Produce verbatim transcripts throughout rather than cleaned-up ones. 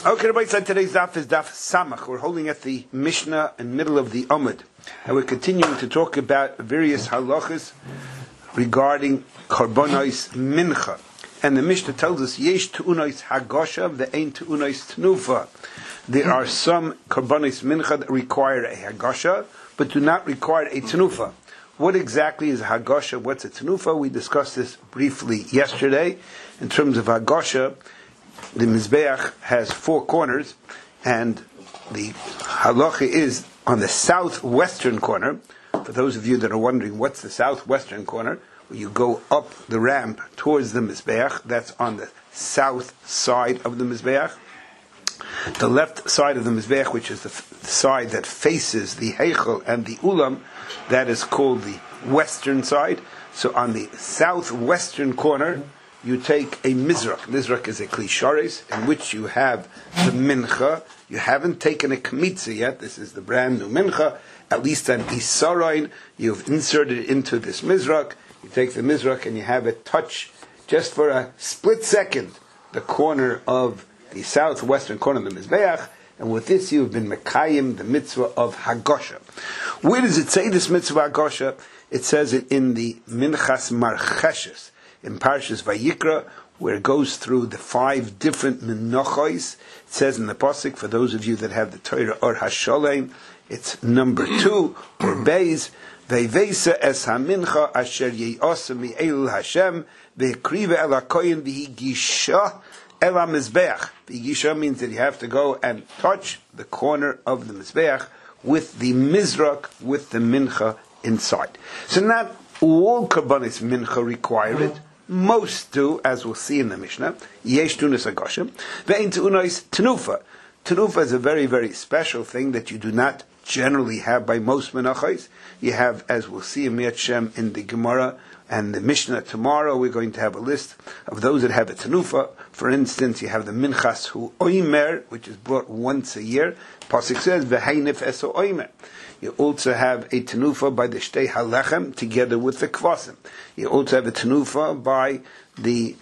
Okay, everybody said today's daf is daf Samach. We're holding at the Mishnah in the middle of the Amud. And we're continuing to talk about various halachas regarding Korbanos Mincha. And the Mishnah tells us, Yesh tu'unos hagosha ve'ein tu'unos tenufa. There are some Korbanos Mincha that require a hagosha, but do not require a tenufa. What exactly is a hagosha? What's a tenufa? We discussed this briefly yesterday. In terms of hagosha, the Mizbeach has four corners, and the halacha is on the southwestern corner. For those of you that are wondering, what's the southwestern corner? Well, you go up the ramp towards the Mizbeach. That's on the south side of the Mizbeach. The left side of the Mizbeach, which is the f- side that faces the Heichel and the Ulam, that is called the western side. So on the southwestern corner, you take a mizrak. Mizrak is a klisharis in which you have the mincha. You haven't taken a kmitza yet. This is the brand new mincha. At least an isarain. You've inserted it into this mizrak. You take the mizrak and you have it touch just for a split second the corner of the southwestern corner of the mizbeach. And with this you've been mekayim the mitzvah of hagosha. Where does it say this mitzvah of hagosha? It says it in the minchas marcheshes, in Parshas Vayikra, where it goes through the five different menachos. It says in the pasuk, for those of you that have the Torah or Hasholem, it's number two, or Beis, Veivesa es hamincha asher ye'asa mi'elul Hashem, ve'ekriva el hakoyin v'higisha el ha-mizbeach. V'higisha means that you have to go and touch the corner of the mizbeach with the mizrak, with the mincha inside. So not all Korbanos Mincha require it. Most do, as we'll see in the Mishnah. Yesh tu'unos hagosha ve'ein tu'unos tenufa. Tenufa is a very, very special thing that you do not generally have by most menachos. You have, as we'll see in Miyat Shem in the Gemara and the Mishnah tomorrow, we're going to have a list of those that have a tenufa. For instance, you have the minchas hu oimer, which is brought once a year. Pasuk says, v'heinif eso oimer. You also have a tenufa by the shtei halechem together with the kvasim. You also have a tenufa by the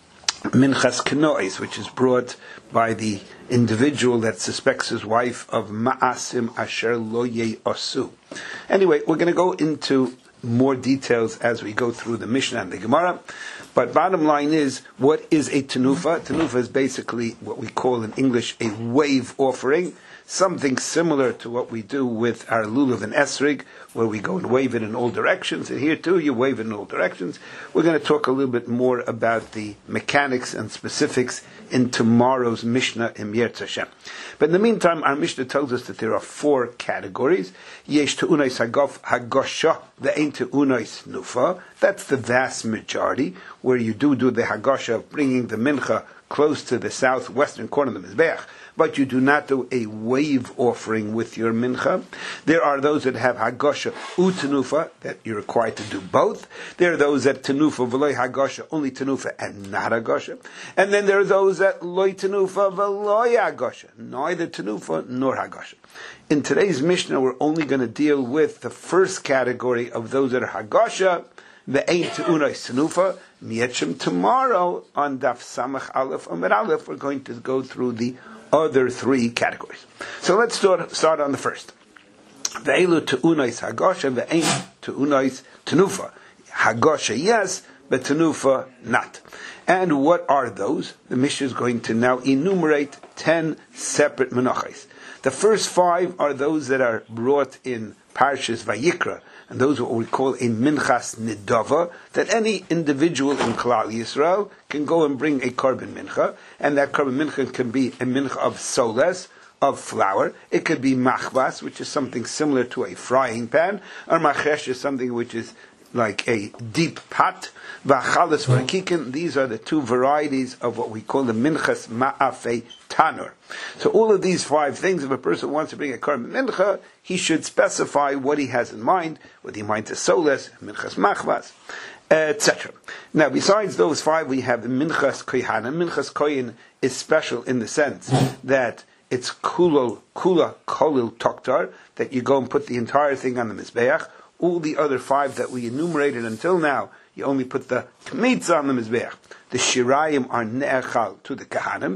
minchas kenois, which is brought by the individual that suspects his wife of ma'asim asher lo ye'asu. Anyway, we're going to go into more details as we go through the Mishnah and the Gemara. But bottom line is, what is a tenufa? Tenufa is basically what we call in English a wave offering. Something similar to what we do with our lulav and esrig, where we go and wave it in all directions. And here too, you wave it in all directions. We're going to talk a little bit more about the mechanics and specifics in tomorrow's Mishnah in Yirtzeh Hashem. But in the meantime, our Mishnah tells us that there are four categories. Yesh tu'unos hagosha ve'ein tu'unos nufa. That's the vast majority, where you do do the hagosha of bringing the mincha close to the southwestern corner of the mizbeach, but you do not do a wave offering with your mincha. There are those that have hagosha u'tenufa, that you're required to do both. There are those that tenufa v'loy hagosha, only tenufa and not hagosha. And then there are those that loy tenufa v'loy hagosha, neither tenufa nor hagosha. In today's Mishnah, we're only going to deal with the first category of those that are hagosha, the ein tu'unos tenufa. Miyetchem tomorrow on Daf Samach Aleph Amud Aleph, we're going to go through the other three categories. So let's start, start on the first. Ve'elu tu'unos hagosha ve'ein tu'unos tenufa. Hagosha yes, but tenufa not. And what are those? The Mishnah is going to now enumerate ten separate menachos. The first five are those that are brought in Parshas Vayikra, and those are what we call a minchas nidava, that any individual in Klal Yisrael can go and bring a korban mincha, and that korban mincha can be a mincha of soles, of flour. It could be machbas, which is something similar to a frying pan, or machesh is something which is like a deep pot. V'achalas v'rakikin, these are the two varieties of what we call the minchas ma'afei tanur. So all of these five things, if a person wants to bring a korban mincha, he should specify what he has in mind, whether he minds a soles, minchas machbas, et cetera. Now, besides those five, we have the minchas kohanim. Minchas koyin is special in the sense that it's kulol, kula kolil toktar, that you go and put the entire thing on the mizbeach. All the other five that we enumerated until now, you only put the kmitza on the mizbeach. The shirayim are ne'echal to the kahanim.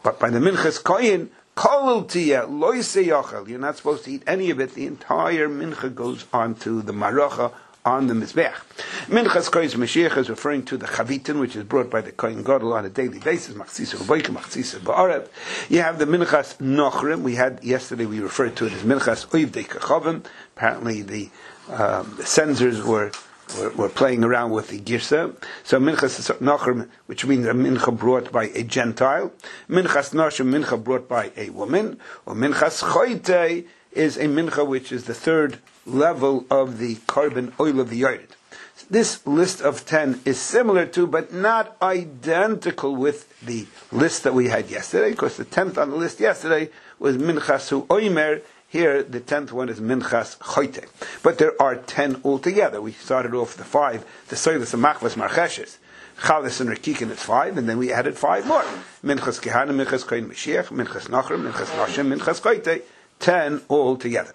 But by the minchas koyin, kol tiyeh lo yisei, you're not supposed to eat any of it. The entire mincha goes onto the maracha on the mizbeach. Minchas koyin Mashiach is referring to the chavitin, which is brought by the koyin gadol on a daily basis. Machzisa b'boiker, machzisa ba'arev. You have the minchas nochrim. We had yesterday. We referred to it as minchas oivdei kachavim. Apparently, the, um, the censors were. We're, we're playing around with the girsa. So minchas nachrim, which means a mincha brought by a Gentile. Minchas nashim, mincha brought by a woman. Or minchas choyte is a mincha which is the third level of the carbon oil of the yard. This list of ten is similar to, but not identical with the list that we had yesterday, because the tenth on the list yesterday was minchas hu oimer. Here, the tenth one is Minchas Choyte. But there are ten altogether. We started off the five, the Soilis and Machvas Marcheshes. Chalis and Rekikin is five, and then we added five more. Minchas Kehana, Minchas Koyin Mashiach, Minchas Nachrim, Minchas Nashim, Minchas Choyte. Ten altogether.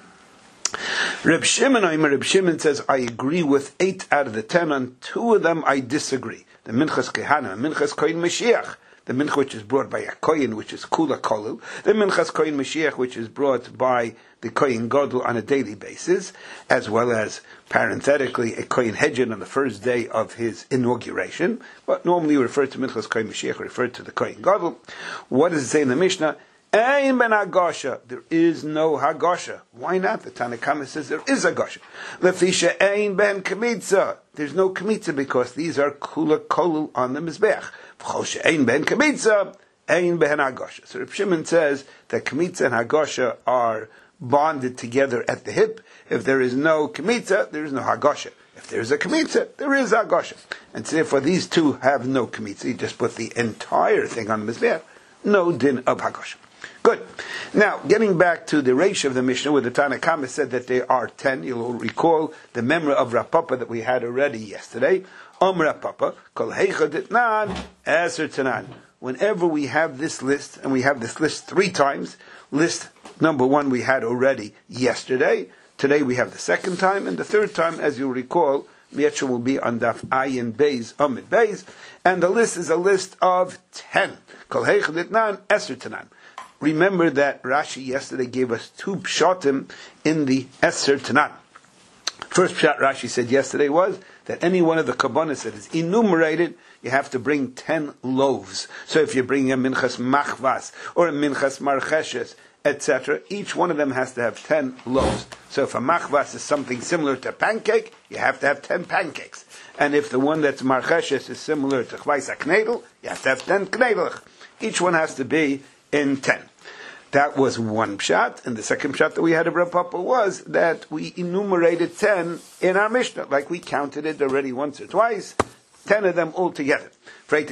Reb Shimon, Reb Shimon says, I agree with eight out of the ten. On two of them, I disagree. The Minchas Kehana, Minchas Koyin Mashiach. The mincha which is brought by a koyin, which is kula kolul. The minchas koyin Mashiach, which is brought by the koyin gadol on a daily basis, as well as parenthetically a koyin hedjin on the first day of his inauguration. But normally referred to minchas koyin Mashiach, referred to the koyin gadol. What does it say in the Mishnah? Ein ben hagasha. There is no hagasha. Why not? The Tanna Kama says there is hagasha. Lefisha ein ben kamitza. There's no kamitza because these are kula kolul on the mizbech. Ein ben kamitza, ein ben hagasha. So Reb Shimon says that kamitza and hagasha are bonded together at the hip. If there is no kamitza, there is no hagasha. If there is a kamitza, there is hagasha. And so therefore these two have no kamitza. You just put the entire thing on the mizbech. No din of hagasha. Good. Now, getting back to the ratio of the Mishnah, where the Tanna Kama said that there are ten, you'll recall the memory of Rav Papa that we had already yesterday. Om Rav Papa, kol heicha ditnan, eser tanan. Whenever we have this list, and we have this list three times, list number one we had already yesterday, today we have the second time, and the third time, as you'll recall, Mietcha will be on Daf Ayin Beis, Amid Beis, and the list is a list of ten. Kol heicha ditnan, eser tanan. Remember that Rashi yesterday gave us two pshatim in the Eser Tanan. First pshat Rashi said yesterday was that any one of the kabbanas that is enumerated, you have to bring ten loaves. So if you're bringing a minchas machvas or a minchas marcheshes, et cetera, each one of them has to have ten loaves. So if a machvas is something similar to pancake, you have to have ten pancakes. And if the one that's marcheshes is similar to chvais knedel, you have to have ten knedel. Each one has to be in ten. That was one pshat, and the second pshat that we had of Rav Papa was that we enumerated ten in our Mishnah, like we counted it already once or twice, ten of them all together. I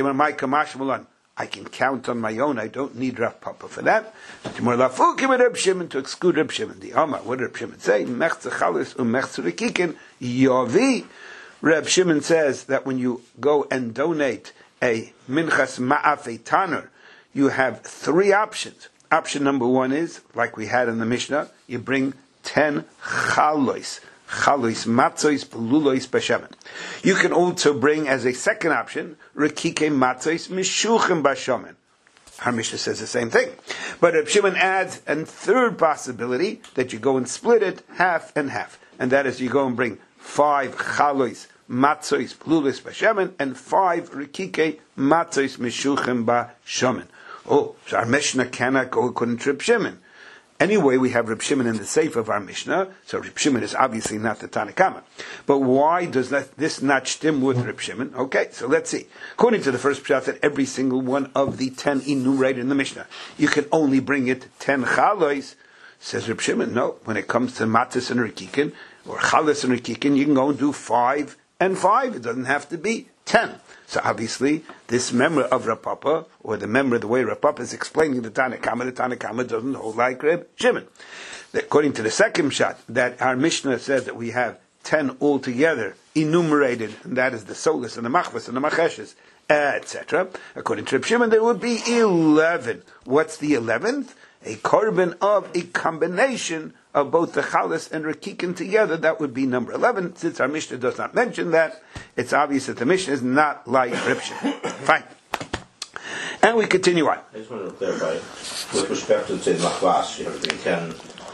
can count on my own, I don't need Rav Papa for that. To exclude Reb Shimon. The Amar, what did Reb Shimon say? Reb Shimon says that when you go and donate a minchas ma'afei tanur, you have three options. Option number one is, like we had in the Mishnah, you bring ten chalois. Chalois matzois belulois b'shemen. You can also bring, as a second option, rekike matzois mishuchim b'shemen. Our Mishnah says the same thing. But Reb Shimon adds a third possibility, that you go and split it half and half. And that is, you go and bring five chalois matzois belulois b'shemen, and five rekike matzois mishuchim b'shemen. Oh, so our Mishnah cannot go according to Reb Shimon. Anyway, we have Reb Shimon in the safe of our Mishnah, so Reb Shimon is obviously not the Tanna Kama. But why does that, this not stem with Reb Shimon? Okay, so let's see. According to the first pshat, that every single one of the ten enumerated in the Mishnah, you can only bring it ten chalois. Says Reb Shimon, no. When it comes to matzis and rekikin, or chalas and rekikin, you can go and do five and five. It doesn't have to be ten. So obviously, this member of Rav Papa, or the member of the way Rav Papa is explaining the Tanna Kama, the Tanna Kama doesn't hold like Reb Shimon. According to the second shot, that our Mishnah says that we have ten altogether enumerated, and that is the solis and the machvas and the macheshes, et cetera. According to Reb Shimon, there would be eleven. What's the eleventh? A korban of a combination of both the chalas and rekikin together. That would be number eleven. Since our Mishnah does not mention that, it's obvious that the Mishnah is not like Reb Shimon. Fine. And we continue on. I just wanted to clarify, with respect to, say, machvas, you have to bring ten,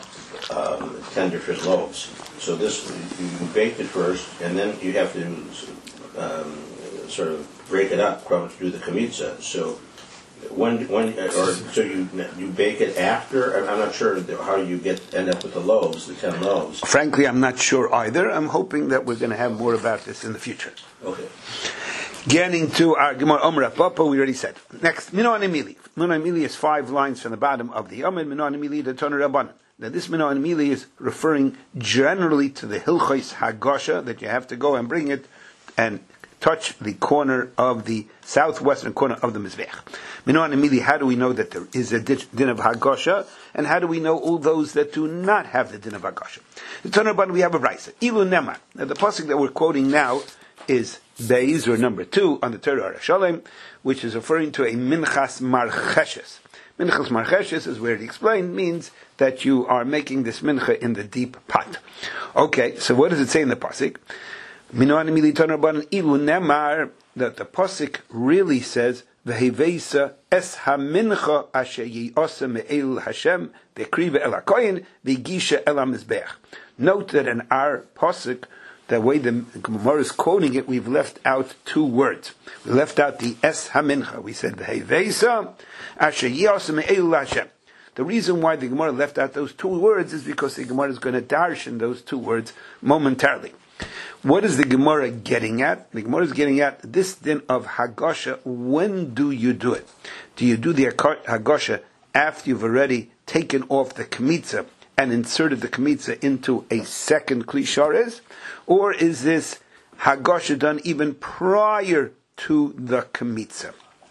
um, ten different loaves. So this, you, you baked it first, and then you have to um, sort of break it up to do the kamitza. So when, when, or so you you bake it after. I'm not sure how you get end up with the loaves, the ten loaves. Frankly, I'm not sure either. I'm hoping that we're going to have more about this in the future. Okay. Getting to our Gemara Omra Papa, we already said. Next, Minon Emili. Minon Emili is five lines from the bottom of the Omid. Minon Emili, the Toner Rabbanan. Now, this Minon Emili is referring generally to the Hilchos Hagosha, that you have to go and bring it and touch the corner of the southwestern corner of the Mizbech. Minon Emili, how do we know that there is a din of Hagosha? And how do we know all those that do not have the din of Hagosha? The Toner Rabbanan, we have a Brisa. Ilu Nemar. Now, the pasuk that we're quoting now is Beis, or number two, on the Torah Shalem, which is referring to a Minchas Marcheshes. Minchas Marcheshes, as we already explained, means that you are making this mincha in the deep pot. Okay, so what does it say in the pasuk? Minon Militon Rabbanan Ilu Nemar, that the pasuk really says Vehevesa es hamincha asher yi'asa me'el Hashem v'kriva el hakoyin v'gisha el hamizbech. Note that in our pasuk, the way the Gemara is quoting it, we've left out two words. We left out the es hamincha. We said Vehevesa asher yi'asa me'el Hashem. The reason why the Gemara left out those two words is because the Gemara is going to darshan those two words momentarily. What is the Gemara getting at? The Gemara is getting at this din of Hagosha. When do you do it? Do you do the Hagosha after you've already taken off the Kmitza and inserted the Kmitza into a second Kli Shares? Or is this Hagosha done even prior to the Kmitza?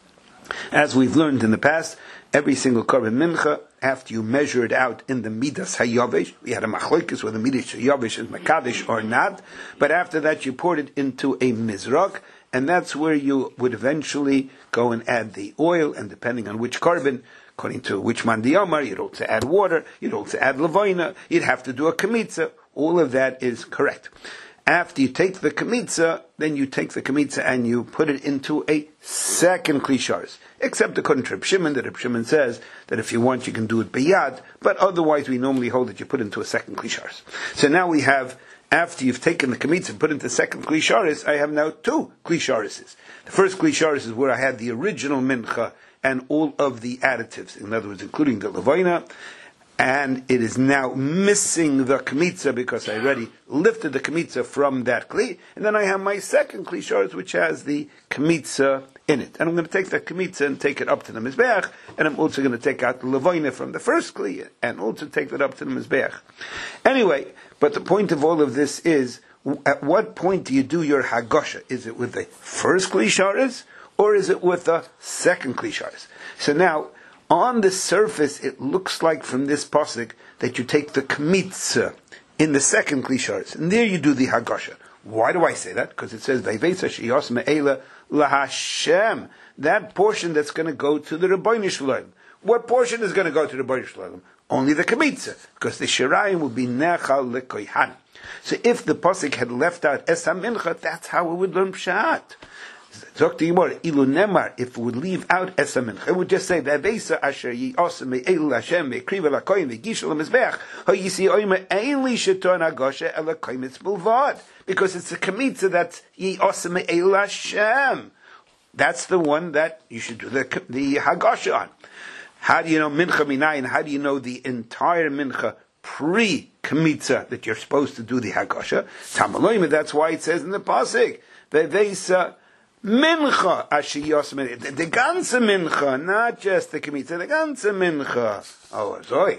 As we've learned in the past, every single Korban Mincha, after you measure it out in the Midas Hayavish, we had a Machlokes whether Midas Hayavish is Makavish or not, but after that you poured it into a Mizrak, and that's where you would eventually go and add the oil, and depending on which Korban, according to which man the Omar, you'd also add water, you'd also add Lavoina, you'd have to do a Kamitza. All of that is correct. After you take the Kamitza, then you take the Kamitza and you put it into a second Kli Shares. Except according to Reb Shimon, that Reb Shimon says that if you want you can do it biyad, but otherwise we normally hold that you put into a second Kli Shares. So now we have, after you've taken the Kamitza and put into the second Kli Shares, I have now two Kli Shares. The first Kli Shares is where I had the original Mincha and all of the additives, in other words, including the Lavoina, and it is now missing the Kmitza because I already lifted the Kmitza from that Kli, and then I have my second Kli Shares which has the Kmitza in it. And I'm going to take the Kmitza and take it up to the Mizbeach, and I'm also going to take out the Lavoina from the first Kli, and also take that up to the Mizbeach. Anyway, but the point of all of this is, at what point do you do your Hagosha? Is it with the first Kli Shares, or is it with the second Kli Shares? So now, on the surface, it looks like from this pasuk that you take the Kmitza in the second Kli Shares, and there you do the Hagosha. Why do I say that? Because it says Vayvetza sheyos me'ela laHashem. That portion that's going to go to the Rebbeinu Shalom. What portion is going to go to the Rebbeinu Shalom? Only the Kmitza, because the Shirayim will be Nechal leKoyhan. So if the pasuk had left out Es HaMincha, that's how it would learn Pshat. Talk to Yimor, Ilu Nemar, if it would leave out Es HaMincha, it would just say, V'avesa asher yi'osa me'elu Hashem ve'kriva l'koyin ve'gisha l'mizbech, ha'yisi oyma ein li sheton hagosha ela koymitz bulvad. Because it's a Kmitza that's yi'osa me'elu Hashem. That's the one that you should do the, the Hagosha on. How do you know Mincha Minayin? How do you know the entire Mincha pre-Kmitza that you're supposed to do the Hagosha? Tamaloyim, that's why it says in the Pasuk, V'avesa Mincha asher yosem, the, the ganze Mincha, not just the Kmitza, the ganze Mincha. Oh, sorry.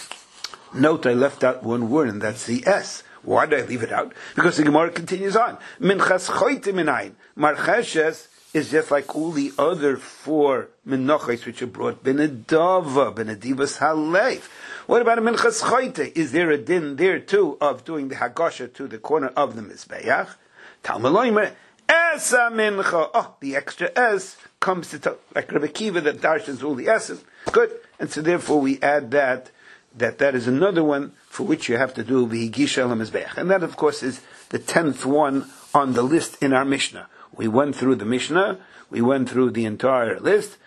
Note I left out one word, and that's the S. Why did I leave it out? Because the Gemara continues on. Minchas choyte minayin. Marcheshes is just like all the other four minochos which are brought benedava, benedivas haleif. What about a minchas choyte? Is there a din there too of doing the Hagosha to the corner of the Mizbeach? Talmaloymer. Esa mincha. Oh, the extra S comes to, t- like Rebbe Kiva that darshans all the S's. Good. And so therefore we add that, that that is another one for which you have to do the Gisha el HaMizbeach. And that of course is the tenth one on the list in our Mishnah. We went through the Mishnah, we went through the entire list,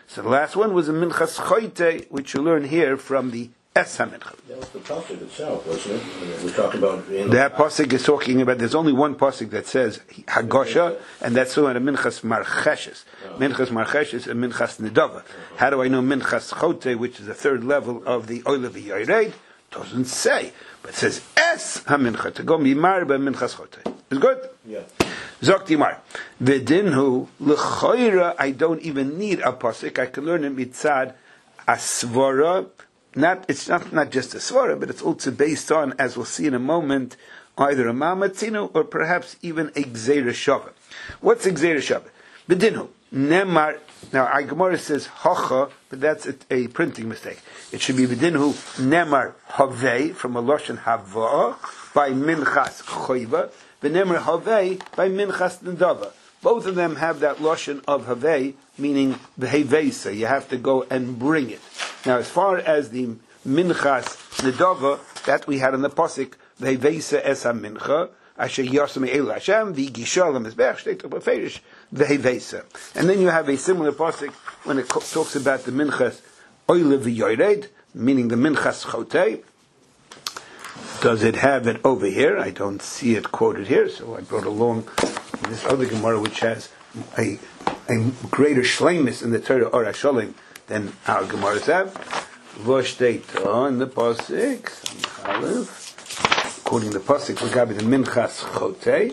So the last one was a Minchas Choite, which you learn here from the Es HaMincha. That was the pasuk itself, wasn't it? We talked about... You know, that pasuk is talking about, there's only one pasuk that says Hagosha, and that's the one of Minchas Marcheshes. Oh. Minchas Marcheshes and Minchas Nedava. Oh. How do I know Minchas Chote, which is the third level of the Oila V'Yored? Doesn't say, but it says Es HaMincha, to go Mimar Minchas Chote. Is good? Yeah. Zok Dimar. V'dinhu l'choira, I don't even need a pasuk. I can learn it mitzad asvara. Not, it's not, not just a svara, but it's also based on, as we'll see in a moment, either a mamatzinu or perhaps even a gzeira shava. What's a gzeira shava? B'dinhu nemar. Now, our Gemara says hacha, but that's a, a printing mistake. It should be b'dinhu nemar havei from a lashon hava by minchas choiva, v'nemar havei by minchas nedava. Both of them have that lashon of havei, meaning v'heveisa. You have to go and bring it. Now, as far as the minchas nedava, that we had in the pasuk, v'heveisa es ha-mincha, asher yasam el Hashem, v'gisha l'mizbech, shteit b'ferish, v'heveisa. And then you have a similar pasuk when it talks about the minchas oile v'yored, meaning the minchas chotei. Does it have it over here? I don't see it quoted here, so I brought along this other Gemara which has a, a greater shleimus in the Torah or Hasholim than our Gemaras have. V'shteita in the pasuk, according to the pasuk, we got the minchas chotei.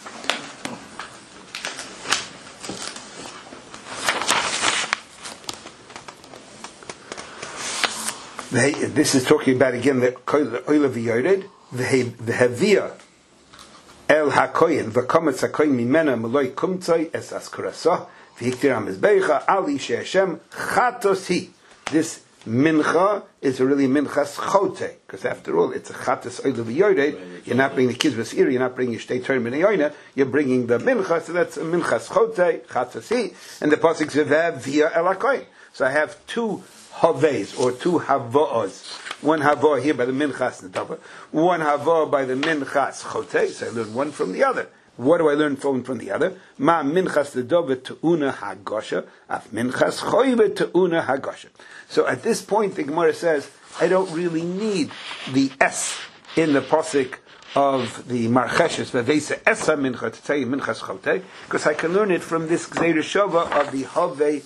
This is talking about again the oila v'yored, the havia el hakoyin v'kametz hakoyin mimena meloi kumtzai es askurasa v'hiktir hamizbeicha ali she'Hashem chatos hi. This mincha is really minchas chote, because after all it's a chatos oila v'yored. You're not bringing the kids with you're not bringing shtei term in you're bringing the mincha, so that's a minchas chote chatos hi, and the pasuk says v'havia el hakoyin. So I have two haveis, or two hava'os. One havah here by the minchas nedava, one havah by the minchas chotei. So I learn one from the other. What do I learn from from the other? Ma minchas nedava te'una hagosha, af minchas choyve te'una hagosha. So at this point, the Gemara says, I don't really need the S in the pasuk of the marcheshes, v'veisa esa mincha to tell you minchas chotei, because I can learn it from this gzeira shava of the havei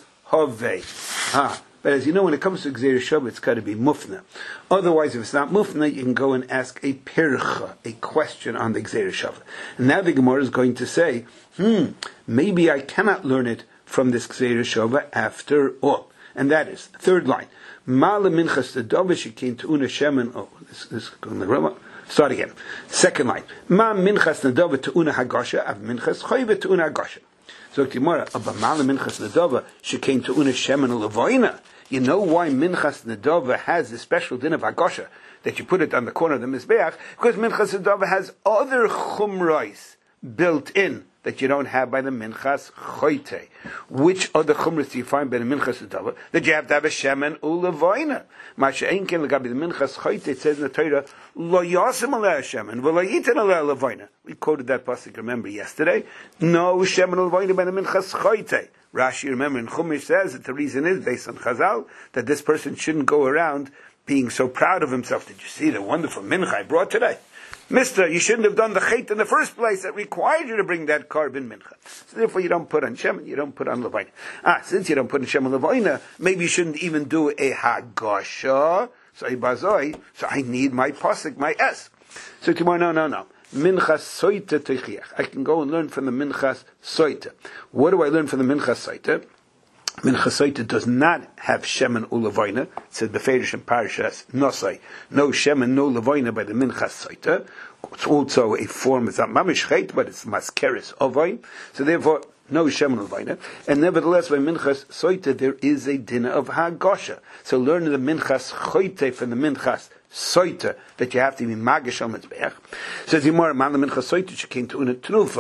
havei. Ah. But as you know, when it comes to Gzeira Shava, it's got to be mufna. Otherwise, if it's not mufna, you can go and ask a pircha, a question on the Gzeira Shava. And now the Gemara is going to say, hmm, maybe I cannot learn it from this Gzeira Shava after all. And that is, third line, Ma'ala minchas nedava shekein te'una shemen, oh, this, this is going to the start again. Second line, Ma minchas nedava te'una hagasha, av minchas choyve te'una hagasha. So Gemara, Abamala minchas nedava shekein te'una shemen u'levoina. You know why Minchas Nedava has the special din of Hagosha, that you put it on the corner of the Mizbeach? Because Minchas Nedava has other chumrais built in that you don't have by the Minchas Choite. Which other chumras do you find by the Minchas Nedava? That you have to have a shemen u'levoina. Masha einken legabi the Minchas Choite, it says in the Torah, Lo yasim aleh shemen, v'lo yitin aleh levoina. We quoted that pasuk, remember, yesterday. No shemen u'levoina by the Minchas Choite. Rashi, remember, in Chumash says that the reason is, based on Chazal, that this person shouldn't go around being so proud of himself. Did you see the wonderful mincha I brought today? Mister, you shouldn't have done the chait in the first place that required you to bring that carbon mincha. So therefore you don't put on Shemin, you don't put on Levaina. Ah, since you don't put on Shemin Levaina, maybe you shouldn't even do a Hagasha. So Ibazoi, so I need my pasuk, my S. So tomorrow, no, no, no. Minchas soita techiach. I can go and learn from the minchas soita. What do I learn from the minchas soita? Minchas soita does not have shemen u'levoina. It says beferish and parashas nosai. No shemen, no levoina by the minchas soita. It's also a form. It's not mamish chait, but it's maskeris ovoin. So therefore, no shemen u'levoina. And nevertheless, by minchas soita there is a dinner of hagosha. So learn the minchas choite from the minchas soita, that you have to be magish on mitzbeach. Says Yimar, man the minchas soita she came to una tenufa.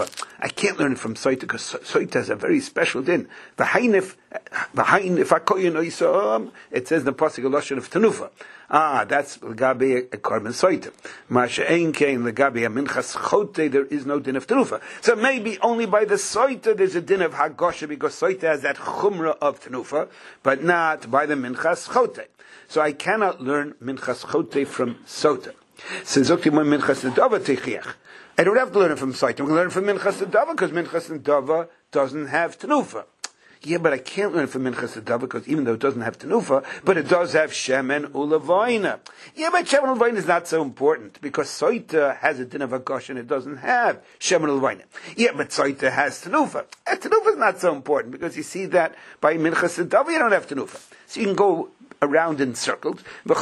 I can't learn it from Soita because Soita has a very special din. V'hainif, v'hainif hakoyin oisam. It says in the pasuk lashon of Tanufa. Ah, that's legabe a korban Soita. Masha'ein kein legabe a minchas chote. There is no din of Tanufa. So maybe only by the Soita there's a din of Hagosha because Soita has that chumrah of Tanufa, but not by the minchas chote. So I cannot learn minchas chote from Sota. So zokti my minchas nedava techiach. I don't have to learn it from Sota. I'm going to learn it from minchas nedava because minchas nedava doesn't have Tanufa. Yeah, but I can't learn from Minchas Nedava because even though it doesn't have Tanufa, but it does have Shemen Ulavoina. Yeah, but Shemen Ulavoina is not so important because Soita has a din of Agosh and it doesn't have Shemen Ulavoina. Yeah, but Soita has Tanufa. And Tanufa is not so important because you see that by Minchas Nedava you don't have Tanufa. So you can go around in circles.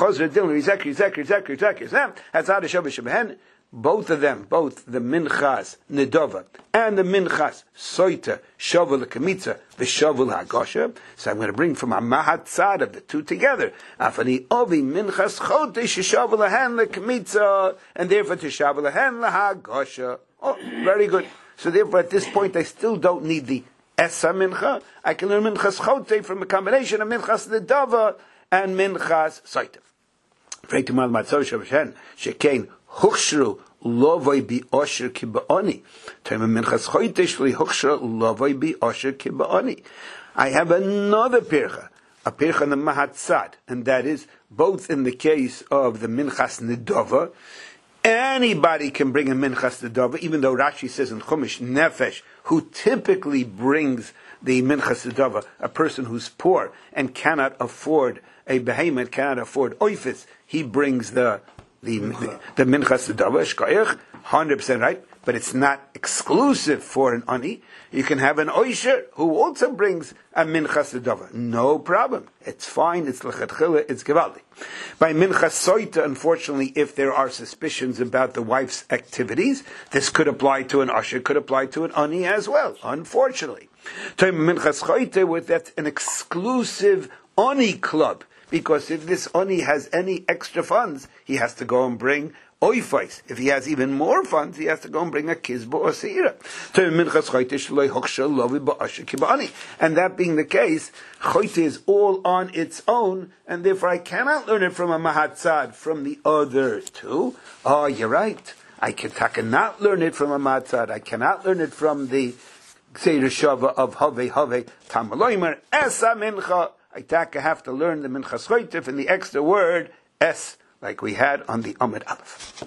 Both of them, both the Minchas Nedava and the Minchas Soita, Shovel Kamitza, the Shovel Hagosha. So I'm going to bring from a Mahatzad of the two together. Afani Ovi Minchas Chote Shovel Lahan the Kamitza, and therefore to Shovel Lahan the Hagosha. Oh, very good. So therefore at this point I still don't need the Esa Mincha. I can learn Minchas Chote from a combination of Minchas Nedava and Minchas Soita. Freitimal Matzor Shavshan, Shekain, Huchshru lovoi bi osher kibaoni. Time minchas choitesh li huchshru lovoi bi osher kibaoni. I have another pircha, a pircha in the Mahatzad, and that is both in the case of the minchas nedava. Anybody can bring a minchas nedava, even though Rashi says in Chumash nefesh, who typically brings the minchas nedava, a person who's poor and cannot afford a behemoth, cannot afford oifis, he brings the The, the, the minchas nedava, shkoyach, one hundred percent right, but it's not exclusive for an ani. You can have an oisher who also brings a minchas nedava. No problem. It's fine, it's lechatchila, it's gevaldi. By minchas soita, unfortunately, if there are suspicions about the wife's activities, this could apply to an usher, could apply to an ani as well, unfortunately. Time minchas soita, with that's an exclusive ani club. Because if this oni has any extra funds, he has to go and bring oifais. If he has even more funds, he has to go and bring a kizbo or seira. And that being the case, choite is all on its own, and therefore I cannot learn it from a mahatzad from the other two. Oh, you're right. I, can, I cannot learn it from a mahatzad. I cannot learn it from the seira shava of Havei Havei Tamaloimer Esa Mincha. I have to learn the minchas choitif and the extra word es, like we had on the Amud Aleph.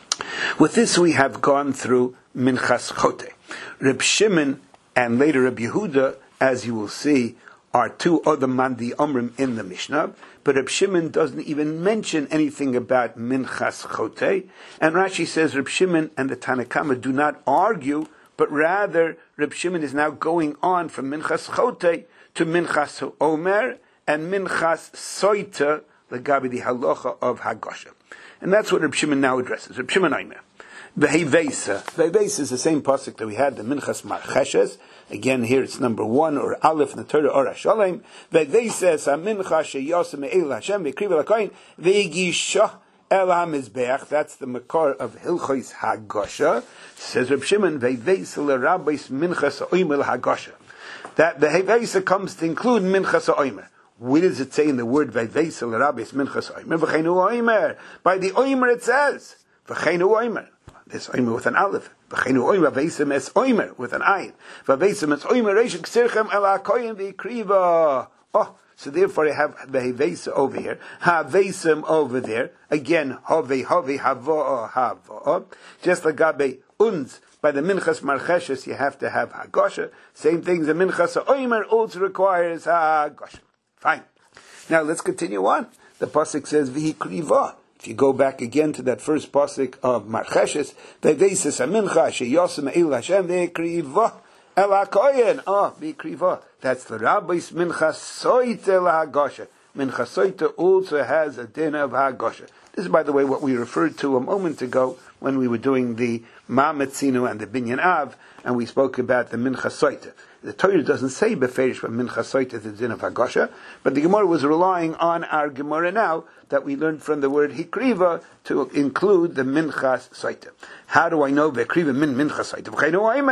With this, we have gone through minchas chote. Reb Shimon and later Reb Yehuda, as you will see, are two other mandi omrim in the Mishnah. But Reb Shimon doesn't even mention anything about minchas chote. And Rashi says Reb Shimon and the Tanakama do not argue, but rather Reb Shimon is now going on from minchas chote to Minchas Omer and Minchas Soita, the Gabi, the halacha of Hagosha. And that's what Reb Shimon now addresses. Reb Shimon Omer. Vehevesa. Vehevesa is the same pasuk that we had, the Minchas Marcheshes. Again, here it's number one, or Aleph in the Torah, or Hashalem. Vehevesa is a Minchas sheyosem eil Hashem, vekriv alakoyin, vegisha el hamizbeach. That's the makor of Hilchos Hagosha. Says Reb Shimon, Vehevesa l'rabbis Minchas Omer Hagosha. That the Hevesa comes to include Minchas Omer. Where does it say in the word Vehevesa l'rabbis Minchas Omer? V'cheinu Omer. By the Omer it says V'cheinu Omer. This Omer with an Aleph. V'cheinu Omer V'vesem es Omer with an Ayin. V'vesem es Omer Reish Ksirchem el HaKoyin V'ikriva. Oh, so therefore I have Vehevesa over here, Havesem over there. Again, Hove Hove Havo Havo. Just like Gabe Unz. By the Minchas Marcheshes, you have to have Hagosha. Same thing, the Minchas Omer also requires Hagosha. Fine. Now let's continue on. The pasuk says V'hikriva. If you go back again to that first pasuk of Marcheshes, V'veises HaMincha sheyosem eil Hashem v'hikriva el HaKoyen. Oh, V'hikriva. That's the Rabbis Minchas Soita l'Hagosha. Minchas Soita also has a din of Hagosha. This is, by the way, what we referred to a moment ago when we were doing the Ma'ametzinu and the Binyan Av, and we spoke about the Minchas Soita. The Torah doesn't say Beferish, but Minchas Soita is the din of Hagosha, but the Gemara was relying on our Gemara now that we learned from the word Hikriva to include the Minchas Soita. How do I know Vekriva min Minchas Soita?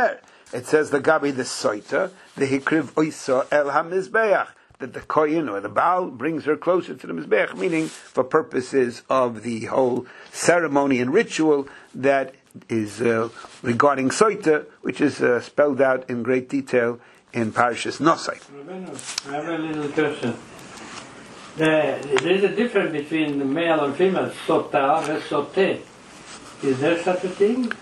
it says the gabi the soita, the hikriv oisa el hamizbeach, that the kohen or the Baal brings her closer to the mizbeach, meaning for purposes of the whole ceremony and ritual that is uh, regarding soita, which is uh, spelled out in great detail in Parashas Nosai. I have a little question. The, there is a difference between the male and female, sota and sote. Is there such a thing?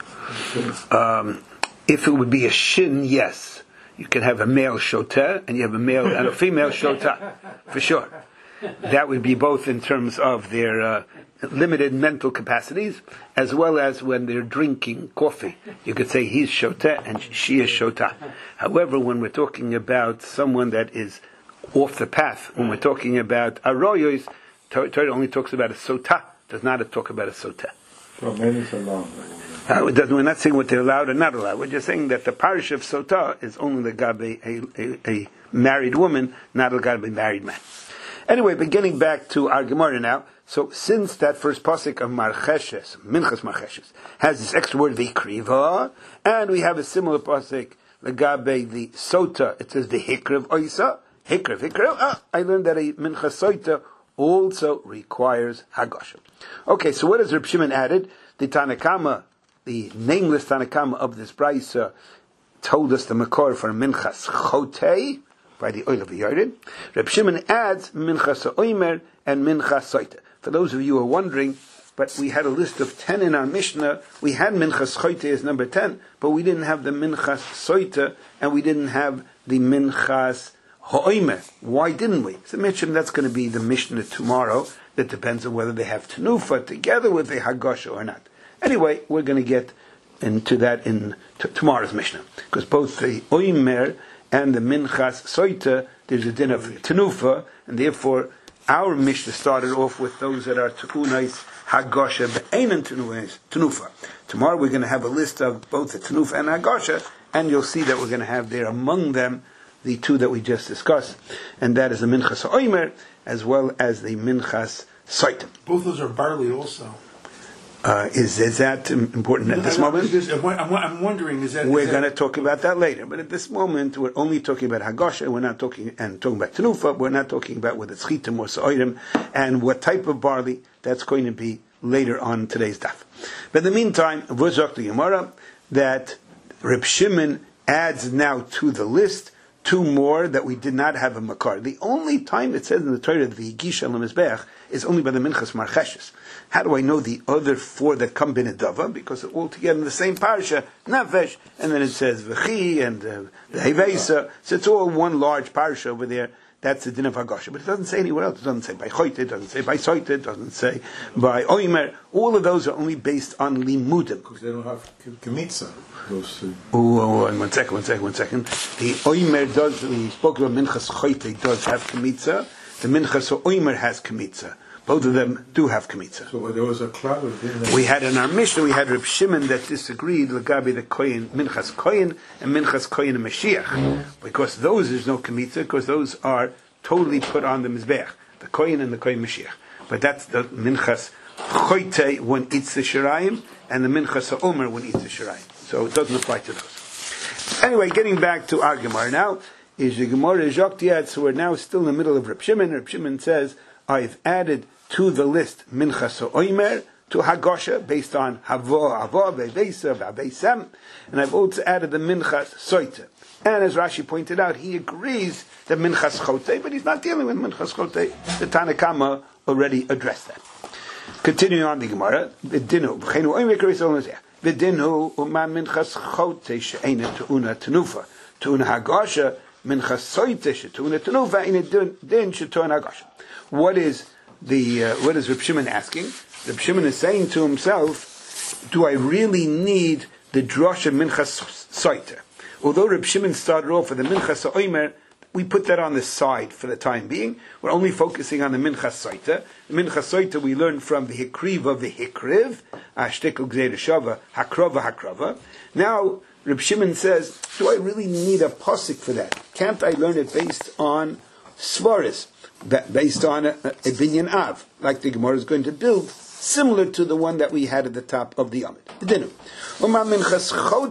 Um, if it would be a shin, yes. You can have a male shoteh and you have a male and a female shotah, for sure. That would be both in terms of their uh, limited mental capacities, as well as when they're drinking coffee. You could say he's shoteh and she is shotah. However, when we're talking about someone that is off the path, when we're talking about aroyos, Torah only talks about a sotah, does not talk about a soteh. So many is allowed. Uh, it doesn't, we're not saying what they're allowed or not allowed. We're just saying that the parish of sotah is only the gabe a, a, a married woman, not a gabe married man. Anyway, beginning back to our Gemara now. So since that first pasuk of Marcheshes, Minchas Marcheshes, has this extra word vikriva, and we have a similar pasuk legabe the sota, it says the hikriv oisa, hikriv, hikriv. Ah, I learned that a Minchas sota also requires hagasha. Okay, so what has Reb Shimon added? The Tanakama, the nameless Tanakama of this brayso, told us the makor for Minchas chotei by the oil of the Yarden. Reb Shimon adds Minchas oimer and Minchas soita. For those of you who are wondering, but we had a list of ten in our Mishnah. We had Minchas chotei as number ten, but we didn't have the Minchas soita, and we didn't have the Minchas ha'oimer. Why didn't we? So mention that's going to be the Mishnah tomorrow. That depends on whether they have tenufa together with the hagasha or not. Anyway, we're going to get into that in t- tomorrow's Mishnah, because both the oimer and the minchas soita, there's a din of tenufa, and therefore our Mishnah started off with those that are teunais hagasha be'einen tenufa. Tomorrow we're going to have a list of both the tenufa and hagasha, and you'll see that we're going to have there among them the two that we just discussed, and that is the minchas oimer as well as the minchas soita. Both those are barley also. Uh, is, is that important at this moment? I'm, I'm wondering, is that... We're is going to that, talk about that later, but at this moment we're only talking about hagasha, we're not talking, and talking about tenufa, we're not talking about whether it's chitim or so'irim, and what type of barley, that's going to be later on today's daf. But in the meantime, we'll talk to Gemara that Reb Shimon adds now to the list two more that we did not have a makar. The only time it says in the Torah the Yigisha Lemizbeach is only by the Minchas Marcheshes. How do I know the other four that come Binadava? Because they're all together in the same parasha, Nefesh, and then it says V'chi and uh, the Hevesa. So it's all one large parasha over there. That's the din of Hagasha. But it doesn't say anywhere else. It doesn't say by Choyte, it doesn't say by Soite, it doesn't say by Oimer. All of those are only based on Limudim. Because they don't have Kemitza. Those two. Oh, oh, oh, one second, one second, one second. The Oimer does, we spoke about Minchas Choyte, does have Kemitza. The Minchas Oimer has Kemitza. Both of them do have Kemitza. So there was a cloud. We had in our Mishnah, we had Reb Shimon that disagreed, Lagabi the Kohen, Minchas Kohen, and Minchas Kohen and Mashiach. Mm-hmm. Because those there's no Kemitza, because those are totally put on the Mizbeach. The Kohen and the Kohen Mashiach. But that's the Minchas Choyte when eats the Shirayim, and the Minchas Omer when eats the Shirayim. So it doesn't apply to those. Anyway, getting back to our Gemara now, is the Gemara Zhoktiyat, so we're now still in the middle of Reb Shimon. Reb Shimon says, I've added to the list Minchas Oimer to Hagasha based on Havo, Havo, Bevesa, Bavesem, and I've also added the Minchas Soite. And as Rashi pointed out, he agrees that Minchas Chote, but he's not dealing with Minchas Chote. The Tanakama already addressed that. Continuing on the Gemara, V'dinu, V'chenu Oimer Keris Olazeh, V'dinu Uma Minchas Chote she'ena Te'una Tenufa, Te'una Hagasha, Minchas Soite she'te'una Tenufa, in a din she'te'una Hagasha. What is The uh, what is Reb Shimon asking? Reb Shimon is saying to himself, do I really need the drasha Minchas Soite? Although Reb Shimon started off with the Minchas Oimer, we put that on the side for the time being. We're only focusing on the Minchas Soite. The Minchas Soite we learned from the Hikriv of the Hikriv, Ashtikl Gzeir Shava, Hakrova Hakrova. Now, Reb Shimon says, do I really need a pasuk for that? Can't I learn it based on Svaris? Based on a, a binyan av, like the Gemara is going to build, similar to the one that we had at the top of the Amid. Dinu. Uma minchas chote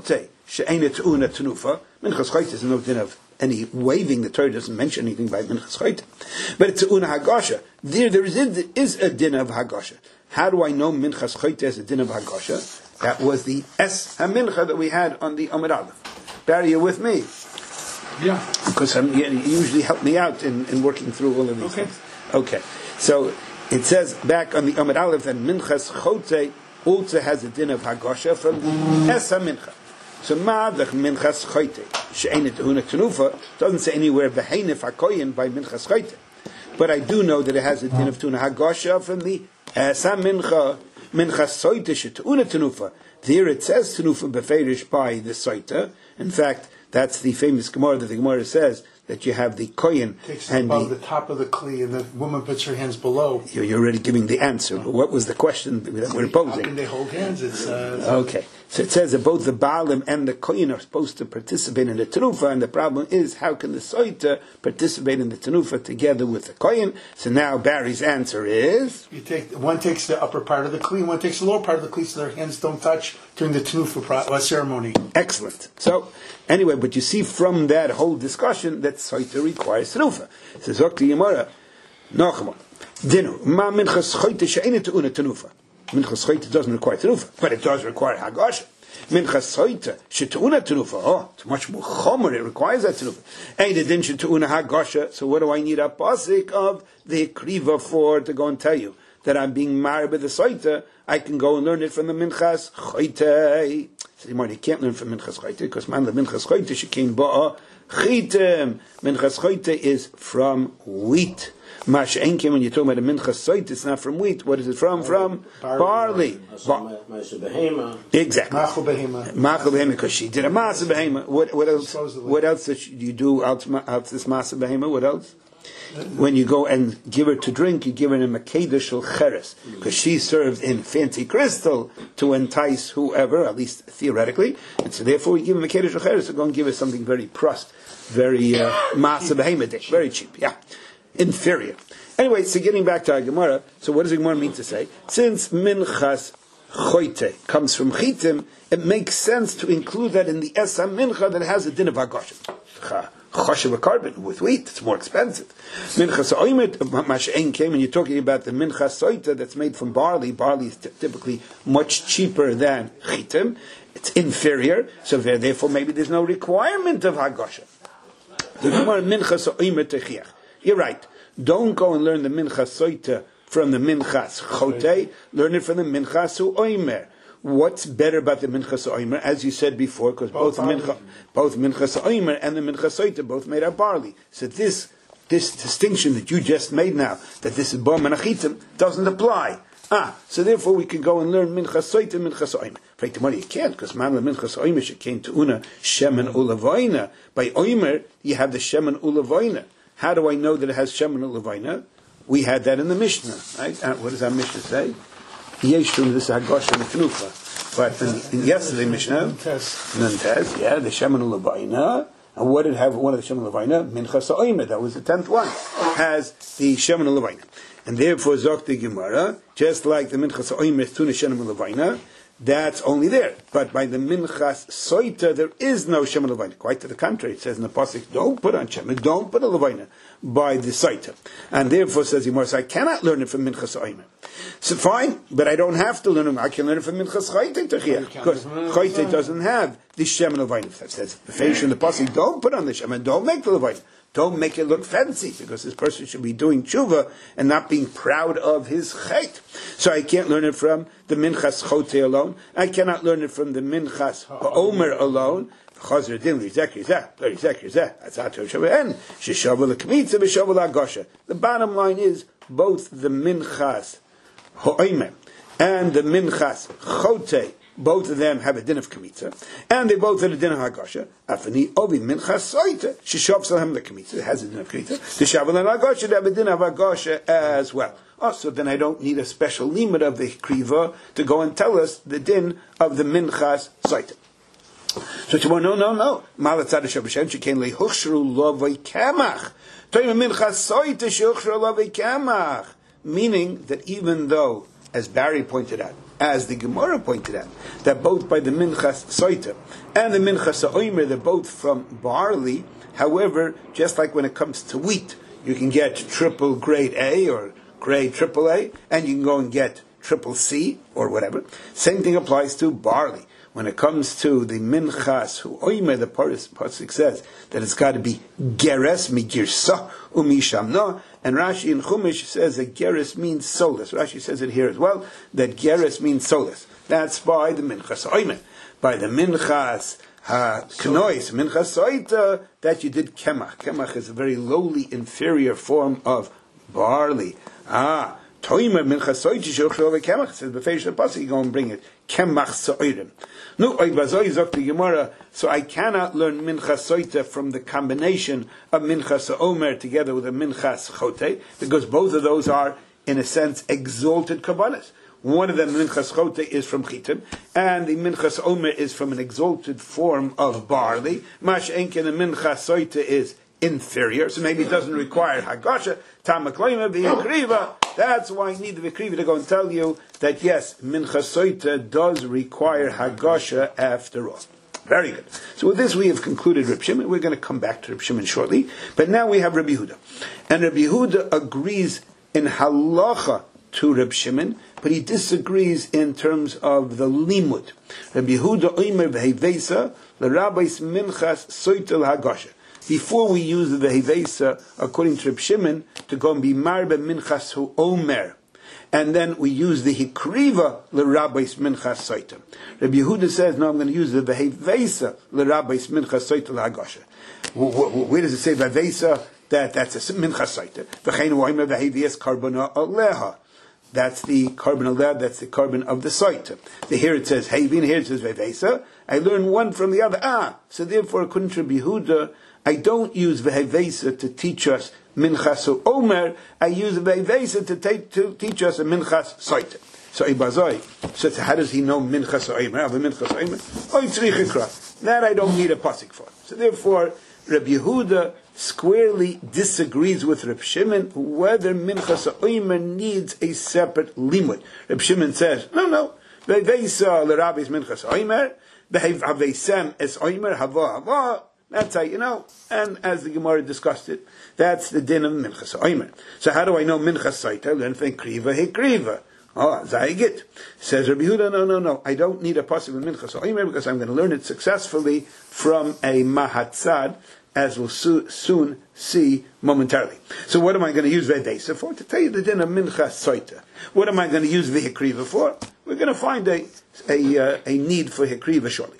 she'ena te'una tenufa. Minchas chayta is no din of any waving. The Torah doesn't mention anything by minchas chayta. But it's te'una hagasha. There, there is, is a din of hagasha. How do I know minchas chayta is a din of hagasha? That was the es hamincha that we had on the Amud Aleph. Barry, you with me? Yeah. Because I'm, you usually help me out in, in working through all of these okay. things. Okay. So it says back on the Amud Aleph that minchas chayta also has a din of hagasha from the es hamincha. So ma'adach minchas chayta she'enet te'una tenufa doesn't say anywhere behenif hakoyin by minchas chayta. But I do know that it has a din of tuna hagasha from the es hamincha. Minchas soita she'te'una tenufa. There it says tenufa beferish by the soita. In fact, that's the famous Gemara that the Gemara says that you have the koyin takes and above the, the top of the kli, and the woman puts her hands below. You're, you're already giving the answer. But what was the question that we're posing? How can they hold hands? It's uh, okay. So it says that both the Baalim and the koyin are supposed to participate in the tenufa, and the problem is how can the soita participate in the tenufa together with the koyin? So now Barry's answer is you take one takes the upper part of the kli, one takes the lower part of the kli, so their hands don't touch during the tenufa pro- uh, ceremony. Excellent. So anyway, but you see from that whole discussion that soita requires tenufa. It says Zokti Yemara, Nachman, Dinu, Ma minchas choyte she'enet te'una tenufa. Minchas choyte doesn't require tenufa, but it does require hagasha. Minchas choyte she'te'una tenufa. Oh, it's much more chomer. It requires that tenufa. Ein edin she'te'una hagasha. So what do I need a pasik of the kriva for to go and tell you that I'm being married by the soita? I can go and learn it from the minchas choyte. So you can't learn from minchas choyte because man the minchas choyte she'kein ba'a chitem. Minchas choyte is from wheat. Mash enkim, when you're talking about a minchas soita, it's not from wheat. What is it from? From barley. Bar- exactly. Machal behema. Machal behema, because she did a masa behema. What, what else? What else did you do out, out this masa behema? What else? When you go and give her to drink, you give her a makedah shel cheres, because she served in fancy crystal to entice whoever, at least theoretically. And so therefore we give her makedah shel cheres, so go and give her something very prust, very uh, masa behema dish, very cheap. Yeah. Inferior. Anyway, so getting back to our Gemara, so what does the Gemara mean to say? Since minchas choyte comes from chitim, it makes sense to include that in the esa mincha that has a din of hagasha. Choshev a carbon with wheat, it's more expensive. Minchas oimet, mash'en came, and you're talking about the minchas soita that's made from barley. Barley is t- typically much cheaper than chitim. It's inferior, so therefore maybe there's no requirement of hagasha. The Gemara minchas oimet techiach. You're right. Don't go and learn the minchas soita from the minchas chote. Learn it from the minchas oimer. What's better about the minchas oimer? As you said before, because both, both mincha, both minchas oimer and the minchas soita both made of barley. So this this distinction that you just made now, that this is bom and achitim, doesn't apply. Ah, so therefore we can go and learn minchas soita and minchas oimer. Right, tomorrow you can't, because man the minchas oimer she came to una shemen ulavoina. By oimer you have the shemen ulavoina. How do I know that it has shemen ulavaina? We had that in the Mishnah, right? Uh, what does our Mishnah say? Yeshum, this is hagasha and tenufa. But in, in yesterday's Mishnah, Nantes, yeah, the shemen ulavaina. And what did have one of the shemen ulavaina? Minchas oimer. That was the tenth one. Has the shemen ulavaina, and therefore zok the Gemara, just like the minchas oimer tuna shemen ulavaina. That's only there. But by the minchas soita, there is no shemen levaina. Quite to the contrary. It says in the pasuk, don't put on shemen, don't put a levaina by the soita. And therefore, says Yimar, so I cannot learn it from minchas oimer. So fine, but I don't have to learn it. I can learn it from minchas chayte techiyah. Because chayte doesn't have the shemen levaina. That says, the face in the pasuk, don't put on the shemen, don't make the levaina. Don't make it look fancy, because this person should be doing tshuva and not being proud of his chait. So I can't learn it from the minchas chote alone. I cannot learn it from the minchas omer alone. The bottom line is both the minchas ha'omer and the minchas chote, both of them have a din of kamitza, and they both have a din of hagasha. Afani ovi minchas soita sheshav salhem the kamitza has a din of kamitza. The shavel and hagasha have a din of hagasha as well. Oh, so then I don't need a special limit of the kriva to go and tell us the din of the minchas soita. So tomorrow, no, no, no. Malatzad shabashem shekain lehuchshru lovay kamach. Toim minchas soita shehuchshru lovay kamach. Meaning that even though as Barry pointed out, as the Gemara pointed out, that both by the Minchas Soita and the Minchas Oimer, they're both from barley. However, just like when it comes to wheat, you can get triple grade A or grade triple A, and you can go and get triple C or whatever. Same thing applies to barley. When it comes to the Minchas Oimer, the Pasuk says that it's got to be Geres Migirsa Umishamna, and Rashi in Chumash says that Geres means solus. Rashi says it here as well, that Geres means solus. That's by the Minchas Oimer. By the Minchas HaKnois, Minchas Soita, that you did Kemach. Kemach is a very lowly, inferior form of barley. Ah, Toimer Minchas Soita Shilchel Kemach says befeish the pasuk you go and bring it Kemach Soirim. No, Oibazoi Zok the Gemara. So I cannot learn Minchas Soita from the combination of Minchas Omer together with a Minchas Chote, because both of those are, in a sense, exalted kabbalas. One of them, Minchas Chote, is from Chitim, and the Minchas Omer is from an exalted form of barley. Mash Enken, the Minchas Soita is inferior, so maybe it doesn't require Hagasha. Tamakloima v'Yekriva. That's why I need the V'Kriva to go and tell you that yes, Minchas Soita does require Hagasha after all. Very good. So with this we have concluded Reb Shimon. We're going to come back to Reb Shimon shortly, but now we have Rabbi Yehuda, and Rabbi Yehuda agrees in halacha to Reb Shimon, but he disagrees in terms of the limud. Rabbi Yehuda oimer v'hevesa l'rabbis Minchas Soita l'Hagasha. Before we use the Vehevesa, according to Reb Shimon, to go and be Marbe Minchas Hu Omer. And then we use the Hikriva L'Rabbis Minchas Soita. Reb Yehuda says, no, I'm going to use the Vehevesa L'Rabbis Minchas Soita L'Hagasha. Where does it say Vehevesa? That, that's a Minchas Soita. V'chein Oimer Vehevias Karbona Aleha. That's the carbon aleha, that's the carbon of the Soita. So here it says Hevin, here it says Vehevesa. I learn one from the other. Ah, so therefore, according to Reb Yehuda, I don't use Vehevesa to teach us Minchas Omer. I use Vehevesa to, take, to teach us a Minchas Soita. So Ibazoi, so how does he know Minchas Omer? Have a Minchas Omer? Oy tzrich ikra. That I don't need a pasuk for. So therefore, Reb Yehuda squarely disagrees with Reb Shimon whether Minchas Omer needs a separate limud. Reb Shimon says, no, no. Vehevesa l'Rabbis Minchas Omer. Vehevesem es Omer hava hava. That's how you know. And as the Gemara discussed it, that's the din of Minchas Omer. So how do I know Minchas Soita? I learn from Kriva Hekriva. Oh, Zayigit. Says Rabbi Yehuda, no, no, no. I don't need a pasuk of Minchas Omer because I'm going to learn it successfully from a Mahatzad, as we'll so, soon see momentarily. So what am I going to use Vehevesa for? To tell you the din of Minchas Soita. What am I going to use Vehekriva for? We're going to find a, a, uh, a need for Hekriva shortly.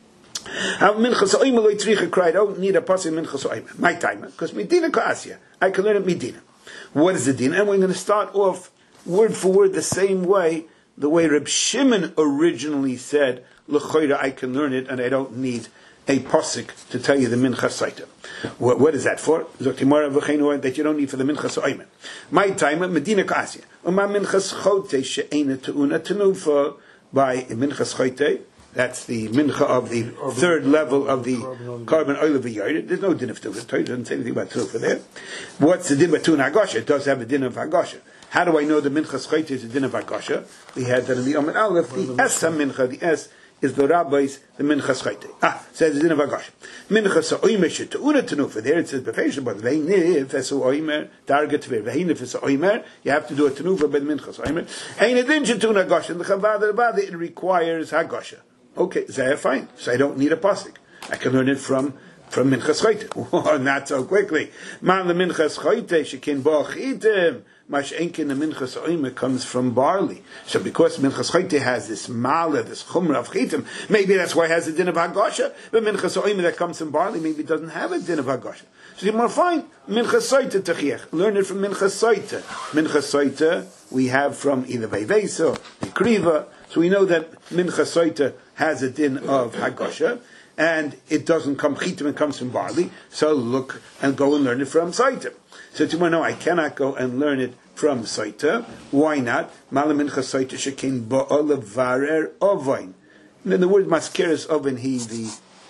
Have Minchas Omer loy tzricha cry. I don't need a pasuk Minchas Omer. My time, because Medina Ka'asya. I can learn it Medina. What is the din? And we're going to start off word for word the same way, the way Reb Shimon originally said, L'choira, I can learn it, and I don't need a pasuk to tell you the Minchas Soita. What, what is that for? That you don't need for the Minchas Omer. My time, Medina Ka'asya. Uma Minchas Chote she'ena te'una tenufa. By Minchas Chote, that's the mincha of the third level of the carbon oil of the yard. There's no din of tufa. Torah doesn't say anything about tufa there. What's the din of tun hagasha? It does have a din of hagasha. How do I know the minchas chayte is a din of hagasha? We had that in the Amid Aleph. The es mincha, the es is the rabbis, the minchas chayte. Ah, says the din of hagasha. Minchas oimer she'teuna tenufa. There it says befesh, but veinif esu oimer target tver. Veinif esu oimer. You have to do a tenufa by the minchas oimer. Ein a din she'teuna hagasha. In the chavad abad it requires hagasha. Okay, Zayah, fine. So I don't need a pasuk. I can learn it from from Minchas Chote. Not so quickly. Man the Minchas Chote shekin bo chitim. Mash enkin the Minchas Omer comes from barley. So because Minchas Chote has this mala, this chumra of chitim, maybe that's why it has a din of hagasha. But Minchas Omer that comes from barley maybe doesn't have a din of hagasha. So you're more fine. Minchas Soita techiach. Learn it from Minchas Soita. Minchas Soita we have from either Vehevesa or Kriva. So we know that Minchas Soita has a din of hagasha, and it doesn't come chitim, it comes from barley. So look and go and learn it from Soita. So tomorrow, no, I cannot go and learn it from Soita. Why not? Malam Minchas Soita shekin ba'ol varer ovain. Then the word maskeres oven, he the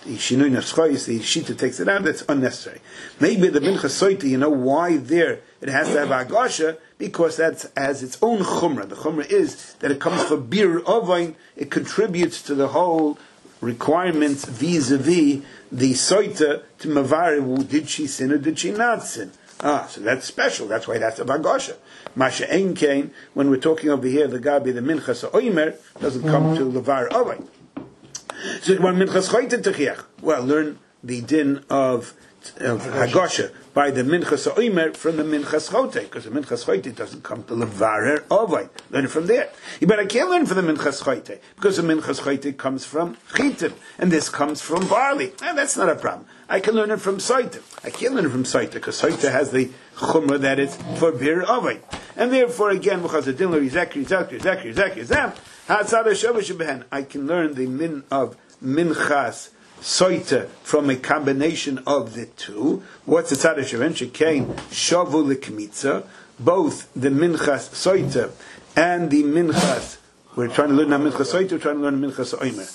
the Shinui Nafschayis, the Shita takes it out, that's unnecessary. Maybe the Mincha Soita, you know why there it has to have Agasha, because that's as its own Chumrah. The Chumrah is that it comes from Bir Ovain, it contributes to the whole requirements vis-a-vis the Soita to Mavari, did she sin or did she not sin? Ah, so that's special, that's why that's a Agasha. Masha Ein Kain, when we're talking over here, the Gabi, the Minchas Oimer, doesn't come to Levar Ovain. So when Minchas Choyte Techiach, well, learn the din of, of Hagasha by the Minchas Oimer from the Minchas Chote, because the Minchas Chote doesn't come to Levarer Ovay. Learn it from there. But I can't learn from the Minchas Chote, because the Minchas Chote comes from Chitim, and this comes from barley. And that's not a problem. I can learn it from Soita. I can't learn it from Soita, because Soita has the Chumrah that it's for Bir Ovay. And therefore, again, because the din of Zakri, Zakri, Zakri, Zakri, Zam, I can learn the min of Minchas Soita from a combination of the two. What's the tzad sheven shekain shavu lekmitza? Both the Minchas Soita and the Minchas. We're trying to learn now Minchas Soita. We're trying to learn Minchas Oimer.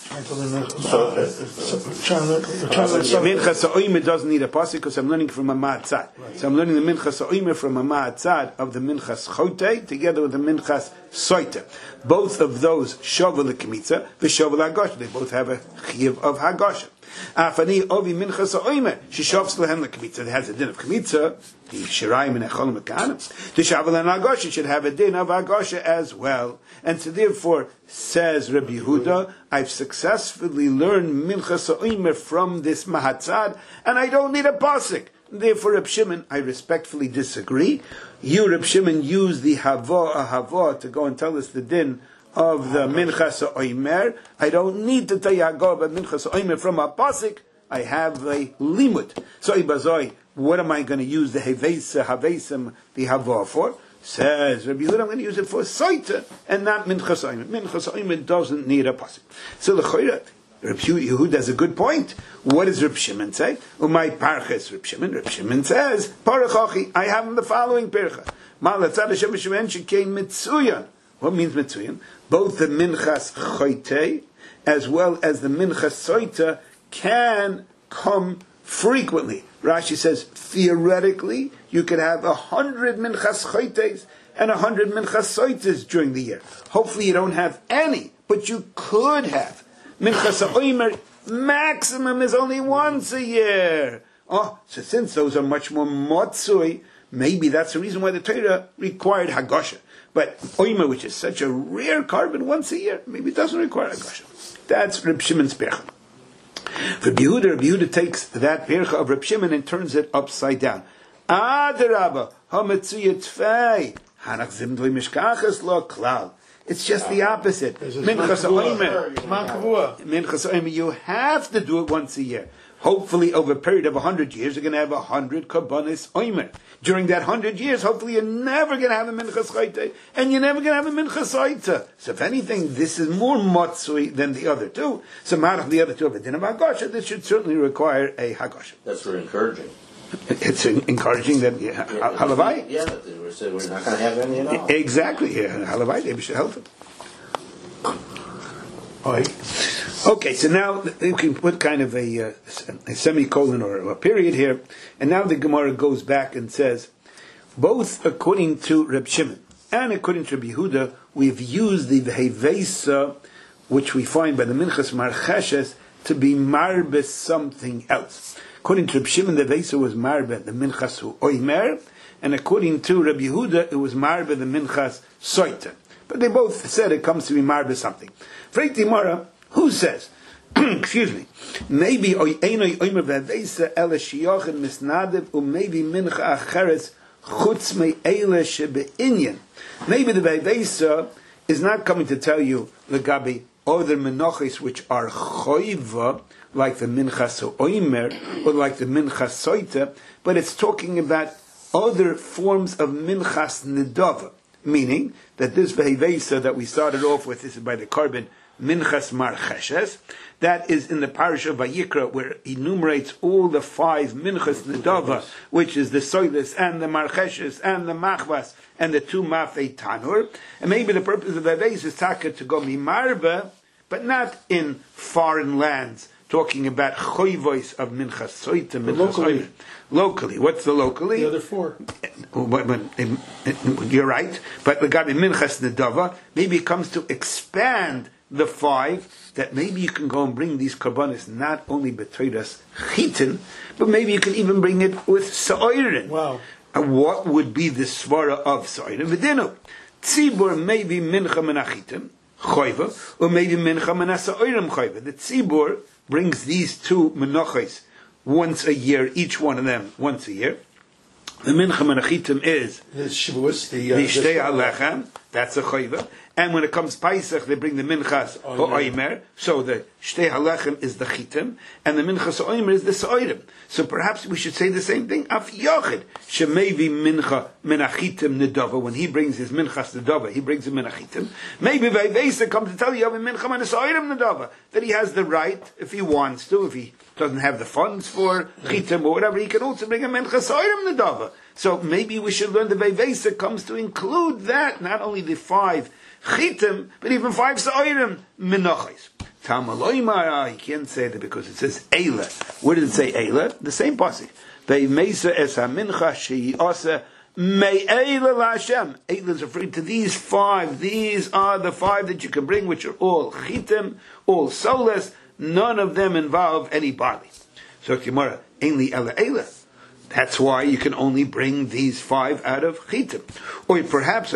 Minchas Oimer doesn't need a pasuk because I'm learning from a ma'atzad. So I'm learning the Minchas Oimer from a ma'atzad of the Minchas Chote together with the Minchas Soita. Both of those shavu lekmitza, v'shavu l'hagasha. They both have a chiyuv of hagasha. Afani ovi minchas oimer sheshavs lehem lekmitza. It has a din of kmitza. The shirayim and echolim mekanim. The shavu l'hagasha should have a din of hagasha as well. And so therefore, says Rabbi Yehuda, I've successfully learned minchas oimer from this mahatzad, and I don't need a pasuk. Therefore, Reb Shimon, I respectfully disagree. You, Reb Shimon, use the hava a hava to go and tell us the din of the Minchas Oimer. I don't need to tell you go about Minchas Oimer from a pasuk. I have a limud. So Ibazoi, what am I going to use the Hevesa, Havesim, the hava for? Says Rabbi Yehuda, I'm going to use it for Soita and not Minchas Oimer. Minchas Oimer doesn't need a pasuk. So the Chayra, Rabbi Yehuda has a good point. What does Rabbi Shimon say? Umay parches Rabbi Shimon. Rabbi Shimon says, Parachachi, I have the following pircha. Malatzad Hashem Shemen Shekain Mitzuyan. What means Mitzuyan? Both the Minchas Chote as well as the Minchas Soita can come frequently. Rashi says, theoretically, you could have a hundred Minchas Chotes and a hundred Minchas Soitas during the year. Hopefully you don't have any, but you could have. Minchas Oimer maximum is only once a year. Oh, so since those are much more motzui, maybe that's the reason why the Torah required Hagasha. But Oimer, which is such a rare carbon once a year, maybe it doesn't require Hagasha. That's Reb Shimon's Percha. For Yehuda, Reb Yehuda takes that Percha of Reb Shimon and turns it upside down. Adarabba, hametzuya tfei, hanach zimdoi mishkachas lo klal. It's just the opposite. Minchas Oimer. Minchas Oimer, you have to do it once a year. Hopefully, over a period of a hundred years, you're going to have a hundred Karbonis Oimer. During that hundred years, hopefully, you're never going to have a Minchas Chote, and you're never going to have a Minchas Soita. So, if anything, this is more Motzui than the other two. So, Marach, the other two of a din of Hagasha, this should certainly require a Hagasha. That's very encouraging. It's encouraging that yeah, yeah, Halavai. Yeah, that they were saying we're not going to have any at all. Exactly. Yeah, Halavai. Maybe should help it. Okay, so now we can put kind of a, uh, a semicolon or a period here, and now the Gemara goes back and says, both according to Reb Shimon and according to Reb Yehuda, we've used the Vehevesa, which we find by the Minchas Marcheshes, to be marbe something else. According to Reb Shimon, the Vehevesa was marbe the Minchas Oimer, and according to Reb Yehuda, it was marbe the Minchas Soita. But they both said it comes to be marbe something. Freiti Mara, who says, excuse me, maybe Oinoi Oimer Vehevesa ele shiyochen misnadev, or maybe Mincha Acheres chutz me ele shebeinyan. Maybe the Vehevesa is not coming to tell you legabi other menachos which are choiva, like the Minchas Oimer, or like the Minchas Soita, but it's talking about other forms of Minchas Nedava, meaning that this Vehevesa that we started off with, this is by the carbon Minchas Marcheshes, that is in the parish of Vayikra, where he enumerates all the five Minchas Nedava, which is the Soilis and the Marcheshes and the Machvas and the two Mafei Tanur. And maybe the purpose of Vehevesa is taka to go mimarba, but not in foreign lands, talking about choivois of minchas soita, minchas locally. oimer. Locally, what's the locally? The other four. But, but, you're right, but the Gabi minchas nedava, maybe it comes to expand the five, that maybe you can go and bring these karbanis not only b'toiras chitin, but maybe you can even bring it with sa'oirin. Wow. And what would be the svara of sa'oirin? V'dinu, tzibur maybe mincha menachitim, choiva, or maybe mincha menasa'oirim choiva. The tzibur brings these two menachos once a year, each one of them once a year. The mincha menachitim is The Shavuos, the, uh, the the shtei alechem, that's a choiva. And when it comes Pesach, they bring the minchas ha'oimer. So the shtei halechem is the chitim, and the minchas ha'oimer is the sa'oirim. So perhaps we should say the same thing. Af yochid shemevi mincha menachitim nedava. When he brings his minchas nedava, he brings a menachitim. Maybe Vayvesa comes to tell you, you have a mincha menasa'oirim nedava, that he has the right, if he wants to, if he doesn't have the funds for chitim or whatever, he can also bring a minchas ha'oirim nedava. So maybe we should learn the Vayvesa comes to include that, not only the five chitim, but even five sa'oirim menachos. Tamaloimara, you can't say that because it says Eila. Where did it say Eila? The same pasuk. Ve'meisa es hamincha she'asa me'eila la'Hashem. Eila is referring to these five. These are the five that you can bring, which are all chitim, all soulless. None of them involve any body. So Gemara, ainli ela Eila. That's why you can only bring these five out of chitim. Or perhaps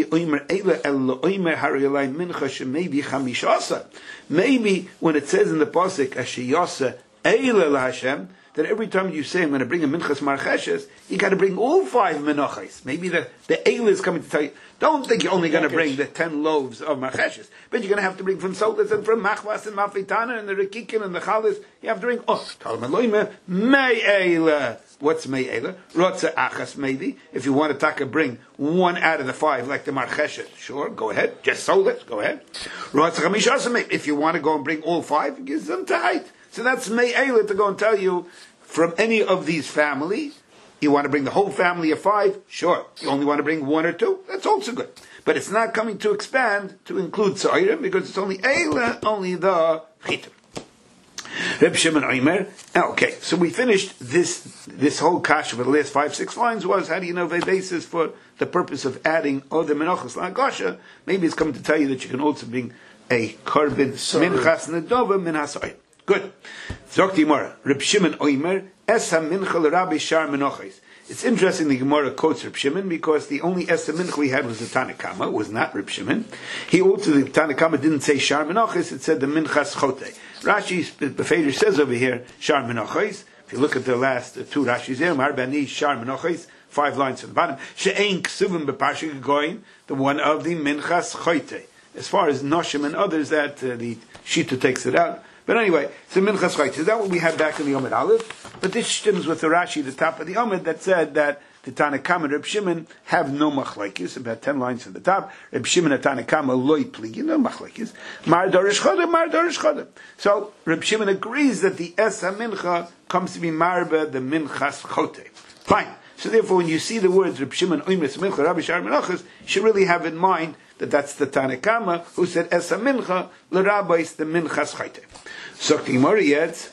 maybe when it says in the pasuk ashiyasa eila Hashem, that every time you say I'm going to bring a minchas marcheshes, you got to bring all five menachos. Maybe the the eila is coming to tell you, don't think you're only going to bring the ten loaves of marcheshes, but you're going to have to bring from solas and from machwas and mafitana and the rekikin and the chalis. You have to bring oh talmaloime may eila. What's me'ela? Rotza achas maybe. If you want to taka bring one out of the five, like the marcheshes, sure, go ahead. Just sold it, go ahead. Rotza chamishasa maybe. If you want to go and bring all five, give them tight. So that's me'ela to go and tell you from any of these family. You want to bring the whole family of five, sure. You only want to bring one or two, that's also good. But it's not coming to expand to include sa'irim because it's only eila, only the chitim. Reb Shimon Omer. Okay, so we finished this this whole kasha for the last five, six lines was, how do you know the basis for the purpose of adding other menachos la'gasha? Maybe it's coming to tell you that you can also bring a carbon minchas nedova min hasayim. Good. Zok the Gemara. Reb Shimon Omer, es ha-mincha l'rabi shar menachos. It's interesting the Gemara quotes Reb Shimon because the only Esa Mincha we had was the Tanakama, it was not Reb Shimon. He also, the Tanakama didn't say Shar Menachos, it said the Minchas Chote. Rashi, the Fader says over here, Shar Menachos. If you look at the last two Rashis there, Mar Bani Shar Menachos, five lines from the bottom. She'ein Ksuvim B'Parsha Goyin, the one of the Minchas Chote. As far as Noshim and others, that uh, the Shita takes it out. But anyway, so Minchas Chote. Is that what we had back in the Yomid Aleph? But this stems with the Rashi, the top of the Yomid, that said that the Tanakama and Reb Shimon have no machlekes, about ten lines from the top. Reb Shimon and Tanakama loy pligi, no machlekes. Mar dorish chodem, mar dorish chodem. So Reb Shimon agrees that the Es HaMincha comes to be marba, the Minchas Chote. Fine. So therefore, when you see the words Reb Shimon Oimes Mincha Rabbi Shar Menachos, you should really have in mind that that's the Tanakama who said Es HaMincha l'Rabbis the Minchas Chote. So Gemara yet.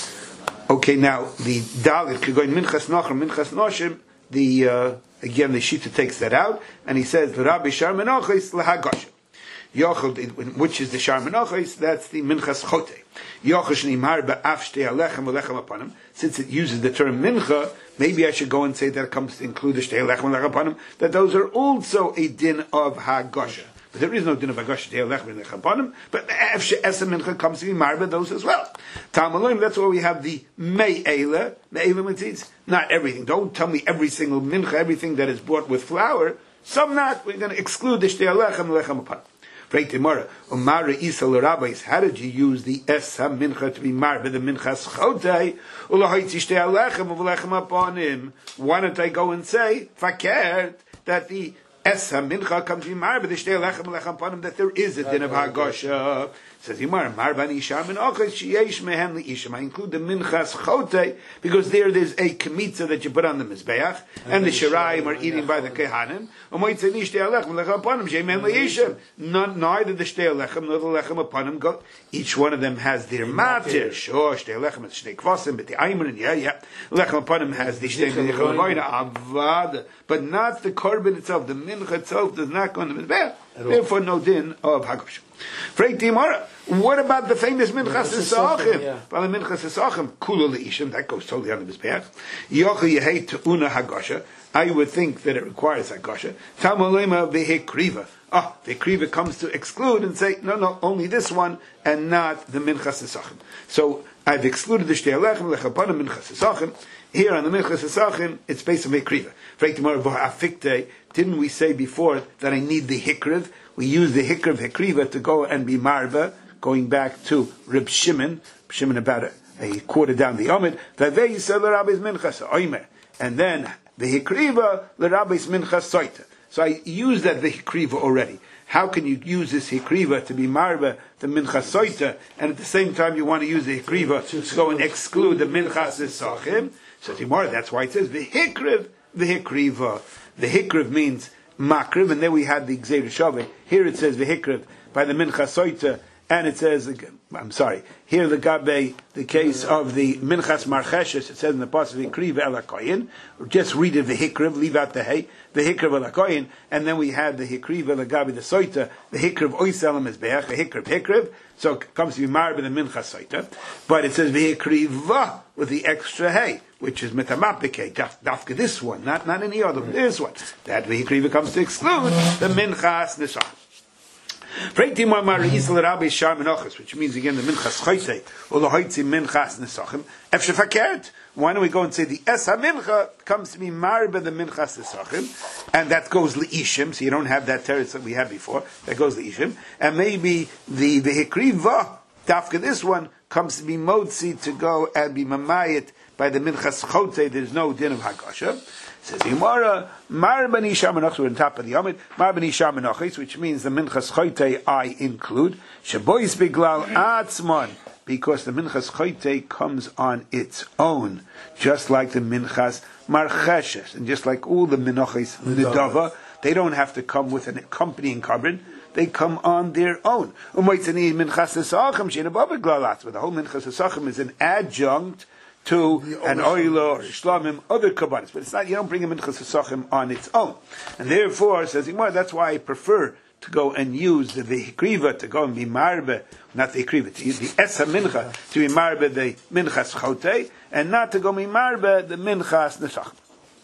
Okay, now the Dalit could go in Minchas Nachar, Minchas Noshim. The uh, again, the Shita takes that out, and he says the Rabbi Shar Menachos leHagasha. Yochel, which is the Shar Menachos, that's the Minchas Chote. Yochel Shnimar be'af shtei alechem ulechem apanim. Since it uses the term Mincha, maybe I should go and say that it comes to include the shtei alechem ulechem apanim. That those are also a din of Hagasha. But there is no din of Hagasha shtei alechem ulechem apanim. But be'af she'esa Mincha comes to be marba those as well. Talmud, that's why we have the Me'ela. Me'ela means not everything. Don't tell me every single mincha, everything that is bought with flour. Some not. We're going to exclude the shtei alechem ulechem apanim. How did you use the es ha-mincha to be marba the minchas chodei? Why don't I go and say fakert that the Esa mincha comes to be marba the shtei lechem lechem panim that there is a din of hagosha. Says Yimar marba nisham and ochas sheyesh mehen liisham. I include the minchas chote because there there's a kemitza that you put on the mizbeach and the shiraim are eating by the kehanim. Umoitze ni shtei lechem lechem panim shemen liisham. Neither the shtei lechem nor the lechem panim go. Each one of them has their matir. Sure, shtei lechem is shtei kvasim, but the aimer and yeah yeah lechem panim has the shtei minchas avad, but not the korban itself. The mincha itself does not go on the mizbeach. Therefore, no din of hagosha. What about the famous minchas esachim? Well, the minchas esachim kula leishim that goes totally on the mizbeach. Yochel yehei teuna hagosha. I would think that it requires hagosha. Tamalema vehekriva. Ah, the kriva comes to exclude and say no, no, only this one and not the minchas esachim. So I've excluded the shtei lechem lechapanim minchas esachim. Here on the minchas esachim, it's based on vehekriva. Didn't we say before that I need the hikriv? We use the hikriv hekriva to go and be marba, going back to Reb Shimon, Shimon about a, a quarter down the Omid, Vavei said l'rabbeis minchas oimer, and then the hikriva l'rabbeis minchas soita. So I use that the hikriva already. How can you use this hikriva to be marba, the minchas soita, and at the same time you want to use the hikriva to go and exclude the minchas esachim? So Timor, that's why it says the hikriv, the hikriva. The hikriv means makriv, and then we had the gzeir shaveh. Here it says the hikriv by the minchas soita, and it says, I'm sorry, here the gabe, the case of the minchas marcheshes, it says in the pasuk hikriv elakoyin. Just read it the hikriv, leave out the hey, the hikriv elakoyin, and then we had the hikriv elagabe the soita, the hikriv oiselam mizbeach, the hikriv hikriv. So it comes to be marba the minchas soita, but it says the hikriva with the extra hey, which is metamapike, dafka this one, not not any other, this one. That the hikriva comes to exclude the minchas nisah. Which means again the minchas choyte or the hoitzi minchas nesachim. Efshe fakert. Why don't we go and say the es mincha comes to be marba the minchas nesachim, and that goes liishim. So you don't have that teretz that we had before. That goes liishim, and maybe the the hikriva dafka this one comes to be motzi to go and be mamayit by the minchas chote. There's no din of hagosha. Says Gemara, Marbani Shamanachs, we're on top of the Yomid, Marbani Shamanachs, which means the Minchas Chote I include, Shabois Biglal Atzman, because the Minchas Chote comes on its own, just like the Minchas Marcheshes, and just like all the Minachis Nidava, they don't have to come with an accompanying carbon, they come on their own. Umoitzani Minchas Esachim, Shinabab Biglal Atzman, the whole Minchas Esachim is an adjunct to an oil or shlamim, other kabbanis, but it's not. You don't bring a minchas esachim on its own, and therefore says Gemara. That's why I prefer to go and use the hikriva to go and be marbe, not the hikriva, to use the esa mincha to be marbe the minchas chote, and not to go be marbe the minchas nesachim.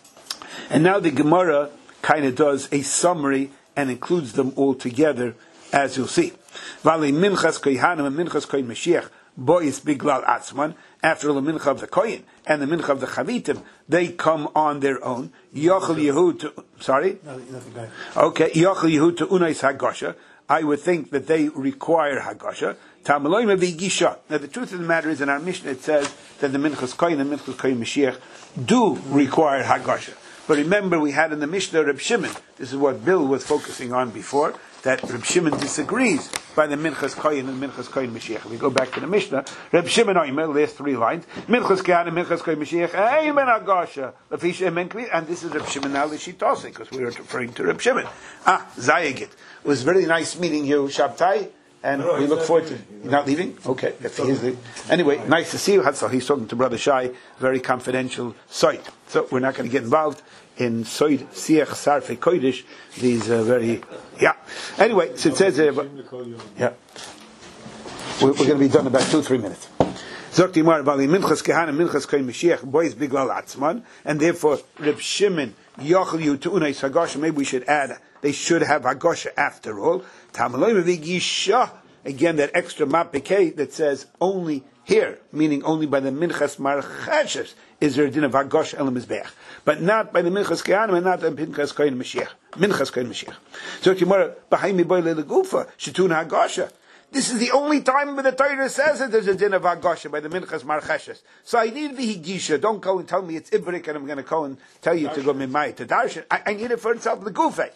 And now the Gemara kind of does a summary and includes them all together, as you'll see. Vali minchas kohanim and minchas kohen Mashiach. Bois biglal atzman, after the mincha of the koyin and the mincha of the chavitim, they come on their own. Yochel Yehud to, sorry? Okay, Yochel Yehud to unais hagosha. I would think that they require hagosha. Tamaloim v'gisha. Now the truth of the matter is in our Mishnah it says that the minchas koyin and minchas koyin Mashiach do require hagosha. But remember we had in the Mishnah Reb Shimon, this is what Bill was focusing on before, that Reb Shimon disagrees by the Minchas Koyin and Minchas Koyin Mashiach. If we go back to the Mishnah, Reb Shimon Oimer, last three lines, Minchas Koyin and Minchas Koyin Mashiach, Amen Agosha, and this is Reb Shimon now Lishitose, because we were referring to Reb Shimon. Ah, Zayagit. It was very nice meeting you, Shabtai, and no, we look forward to... You're not leaving? Okay. If he is leaving. Anyway, nice to see you. He's talking to Brother Shai, very confidential site. So we're not going to get involved in Soid Siach Sarfe Kodesh, these uh, very, yeah. Anyway, so it says, uh, yeah. We're, we're going to be done in about two, three minutes. Zokti Mar Bali Minchas Kehana Minchas Kohen Mashiach Bois Biglal Atzman, and therefore Reb Shimon Yochel Yu to Unais Hagosha. Maybe we should add, they should have Hagosha after all. Tamaloim V'Gisha, again that extra mapikei that says only here, meaning only by the Minchas Marcheshes is there a din of Hagosha Elam Mizbeach, but not by the Minchas Kehanim and not the Minchas Kohen Mashiach. Minchas Kohen Mashiach. So Gemara B'Haim Miboy LeGufa Shetun Hagosha. This is the only time when the Torah says that there's a din of Hagosha by the Minchas Marcheshes. So I need the Higisha. Don't go and tell me it's Ivrik and I'm going to go and tell you to go Mimai to Darshan. I, I need it for itself, the Gufe.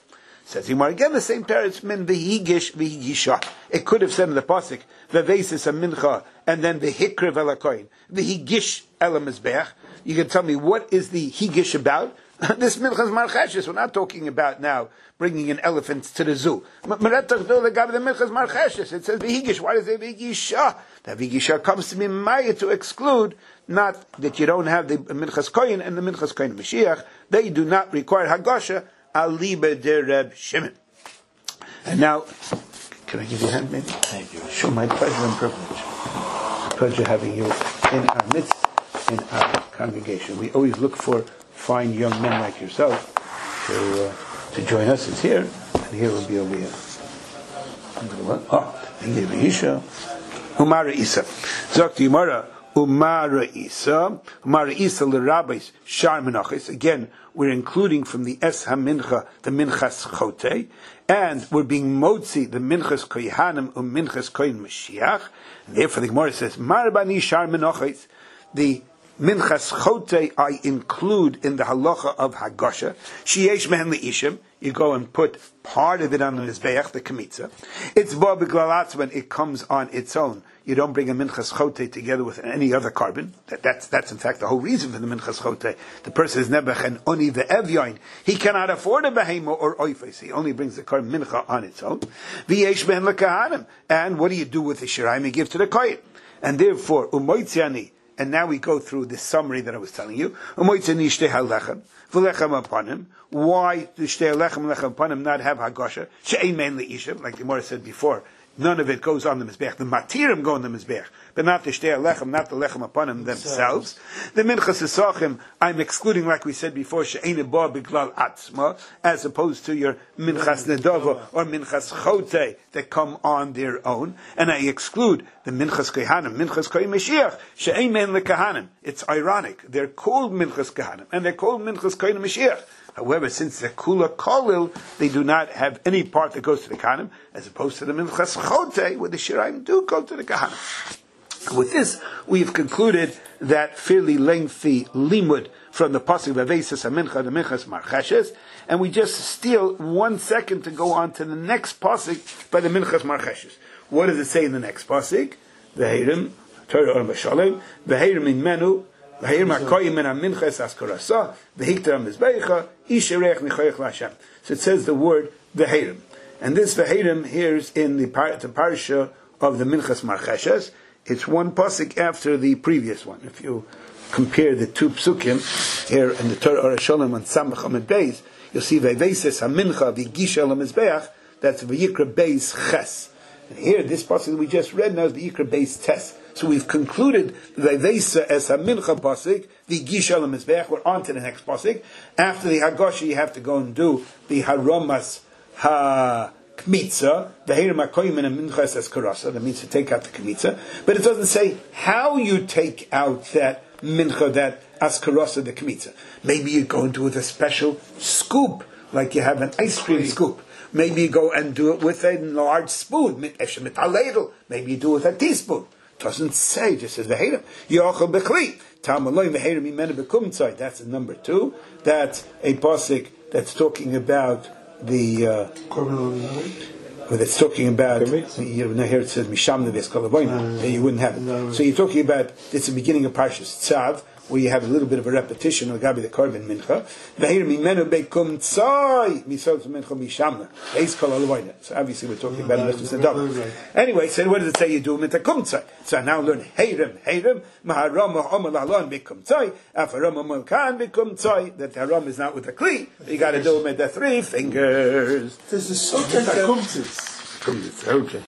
Says Gemara again the same parrots min v'higish v'higisha. It could have said in the pasuk v'veisis a mincha and then v'hikrev elakoin v'higish elamizbech. You can tell me what is the higish about? This minchas marcheshes. We're not talking about now bringing an elephant to the zoo. It says v'higish. Why does it v'higisha? The v'higisha comes to be maya to exclude not that you don't have the minchas koyin and the minchas koyin Mashiach. They do not require hagasha aliba de Reb Shimon. And now, can I give you a hand, maybe? Thank you. Sure, my pleasure and privilege. A pleasure having you in our midst, in our congregation. We always look for fine young men like yourself to uh, to join us. It's here, and here will be over here. Oh, Isha, Umara Isa. Zok Yimara, Umara Isa, Umara Isa l'Rabbis Shar Menachos. Again, we're including from the Es HaMincha the Minchas Chote, and we're being motzi the Minchas Koyhanim um Minchas Koyin Mashiach. And therefore, the Gemara says Marbani Shar Menachos. The Minchas Chote I include in the halacha of Hagasha. Sheyesh mehen leishim. You go and put part of it on the mizbeach, the kemitza. It's bo b'glalatz when it comes on its own. You don't bring a Minchas Chote together with any other carbon. That, that's that's in fact the whole reason for the Minchas Chote. The person is nebech and oni ve'evyoin. He cannot afford a behema or oifes. He only brings the carbon mincha on its own. V'yesh mehen lekahanim. And what do you do with the shiraim? You give to the kohen. And therefore umoitziani. And now we go through the summary that I was telling you. Why do shtei lechem lechem upon him not have hagasha? She'ein mein leishim, like the Gemara said before. None of it goes on the mizbech. The matirim go on the mizbech, but not the shtei lechem, not the lechem upon him themselves. The minchas esachim, I'm excluding, like we said before, she'ein ba biglal atzma, as opposed to your minchas nedava or minchas chote that come on their own, and I exclude the minchas kehanim, minchas koyin Mashiach, she'ein mein lekahanim. It's ironic. They're called minchas kehanim, and they're called minchas koyin Mashiach. However, since they're kula kolil, they do not have any part that goes to the kahanim, as opposed to the minchas chote, where the shiraim do go to the kahanim. With this, we have concluded that fairly lengthy limud from the pasuk v'veises hamincha, the minchas marcheshes, and we just steal one second to go on to the next pasuk by the minchas marcheshes. What does it say in the next pasuk? V'heirim, Torah or Mashalem, v'heirim in menu, so it says the word v'heirim, and this v'heirim here is in the, par- the parsha of the Minchas Marcheshes. It's one pasuk after the previous one. If you compare the two psukim here in the Torah or Shalom and Samach Amid Beis, you'll see v'veises hamincha v'gisha lemizbeach. That's v'yikra beis ches. And here, this pasuk that we just read now is v'yikra beis tes. So we've concluded the Veisa as a mincha pasuk, the Gisha l'mizbech. We're on to the next pasuk. After the Hagasha, you have to go and do the Haromas ha-kmitza, the Heirim ha-koyim and mincha as karasa. That means to take out the kmitza. But it doesn't say how you take out that mincha, that askarasa, the kmitza. Maybe you go and do it with a special scoop, like you have an ice cream scoop. Maybe you go and do it with a large spoon. Maybe you do it with a teaspoon. Doesn't say, just says v'heirim. Yochel b'chli. Talmud v'heirim imenu b'kumtzai. That's a number two. That's a pasuk that's talking about the. Uh, well, that's talking about. You know, here it says misham neves kolavoyim. You wouldn't have it. No. So you're talking about. It's the beginning of Parshas Tzav, where you have a little bit of a repetition of Gabi the Korban Mincha. V'heirim imenu b'kumtzai. Misot mincha mishamna. Eis kolavoyim. So obviously we're talking about Minchas Nadav. Anyway, so what does it say you do? Mincha kumtzai. So I now learn heirim heirim maharam omal alon b'kumtzai afaram omal kan b'kumtzai. That haram is not with the kli. You got to do it with the three fingers. This is so kumtzis. Kumtzis. Okay.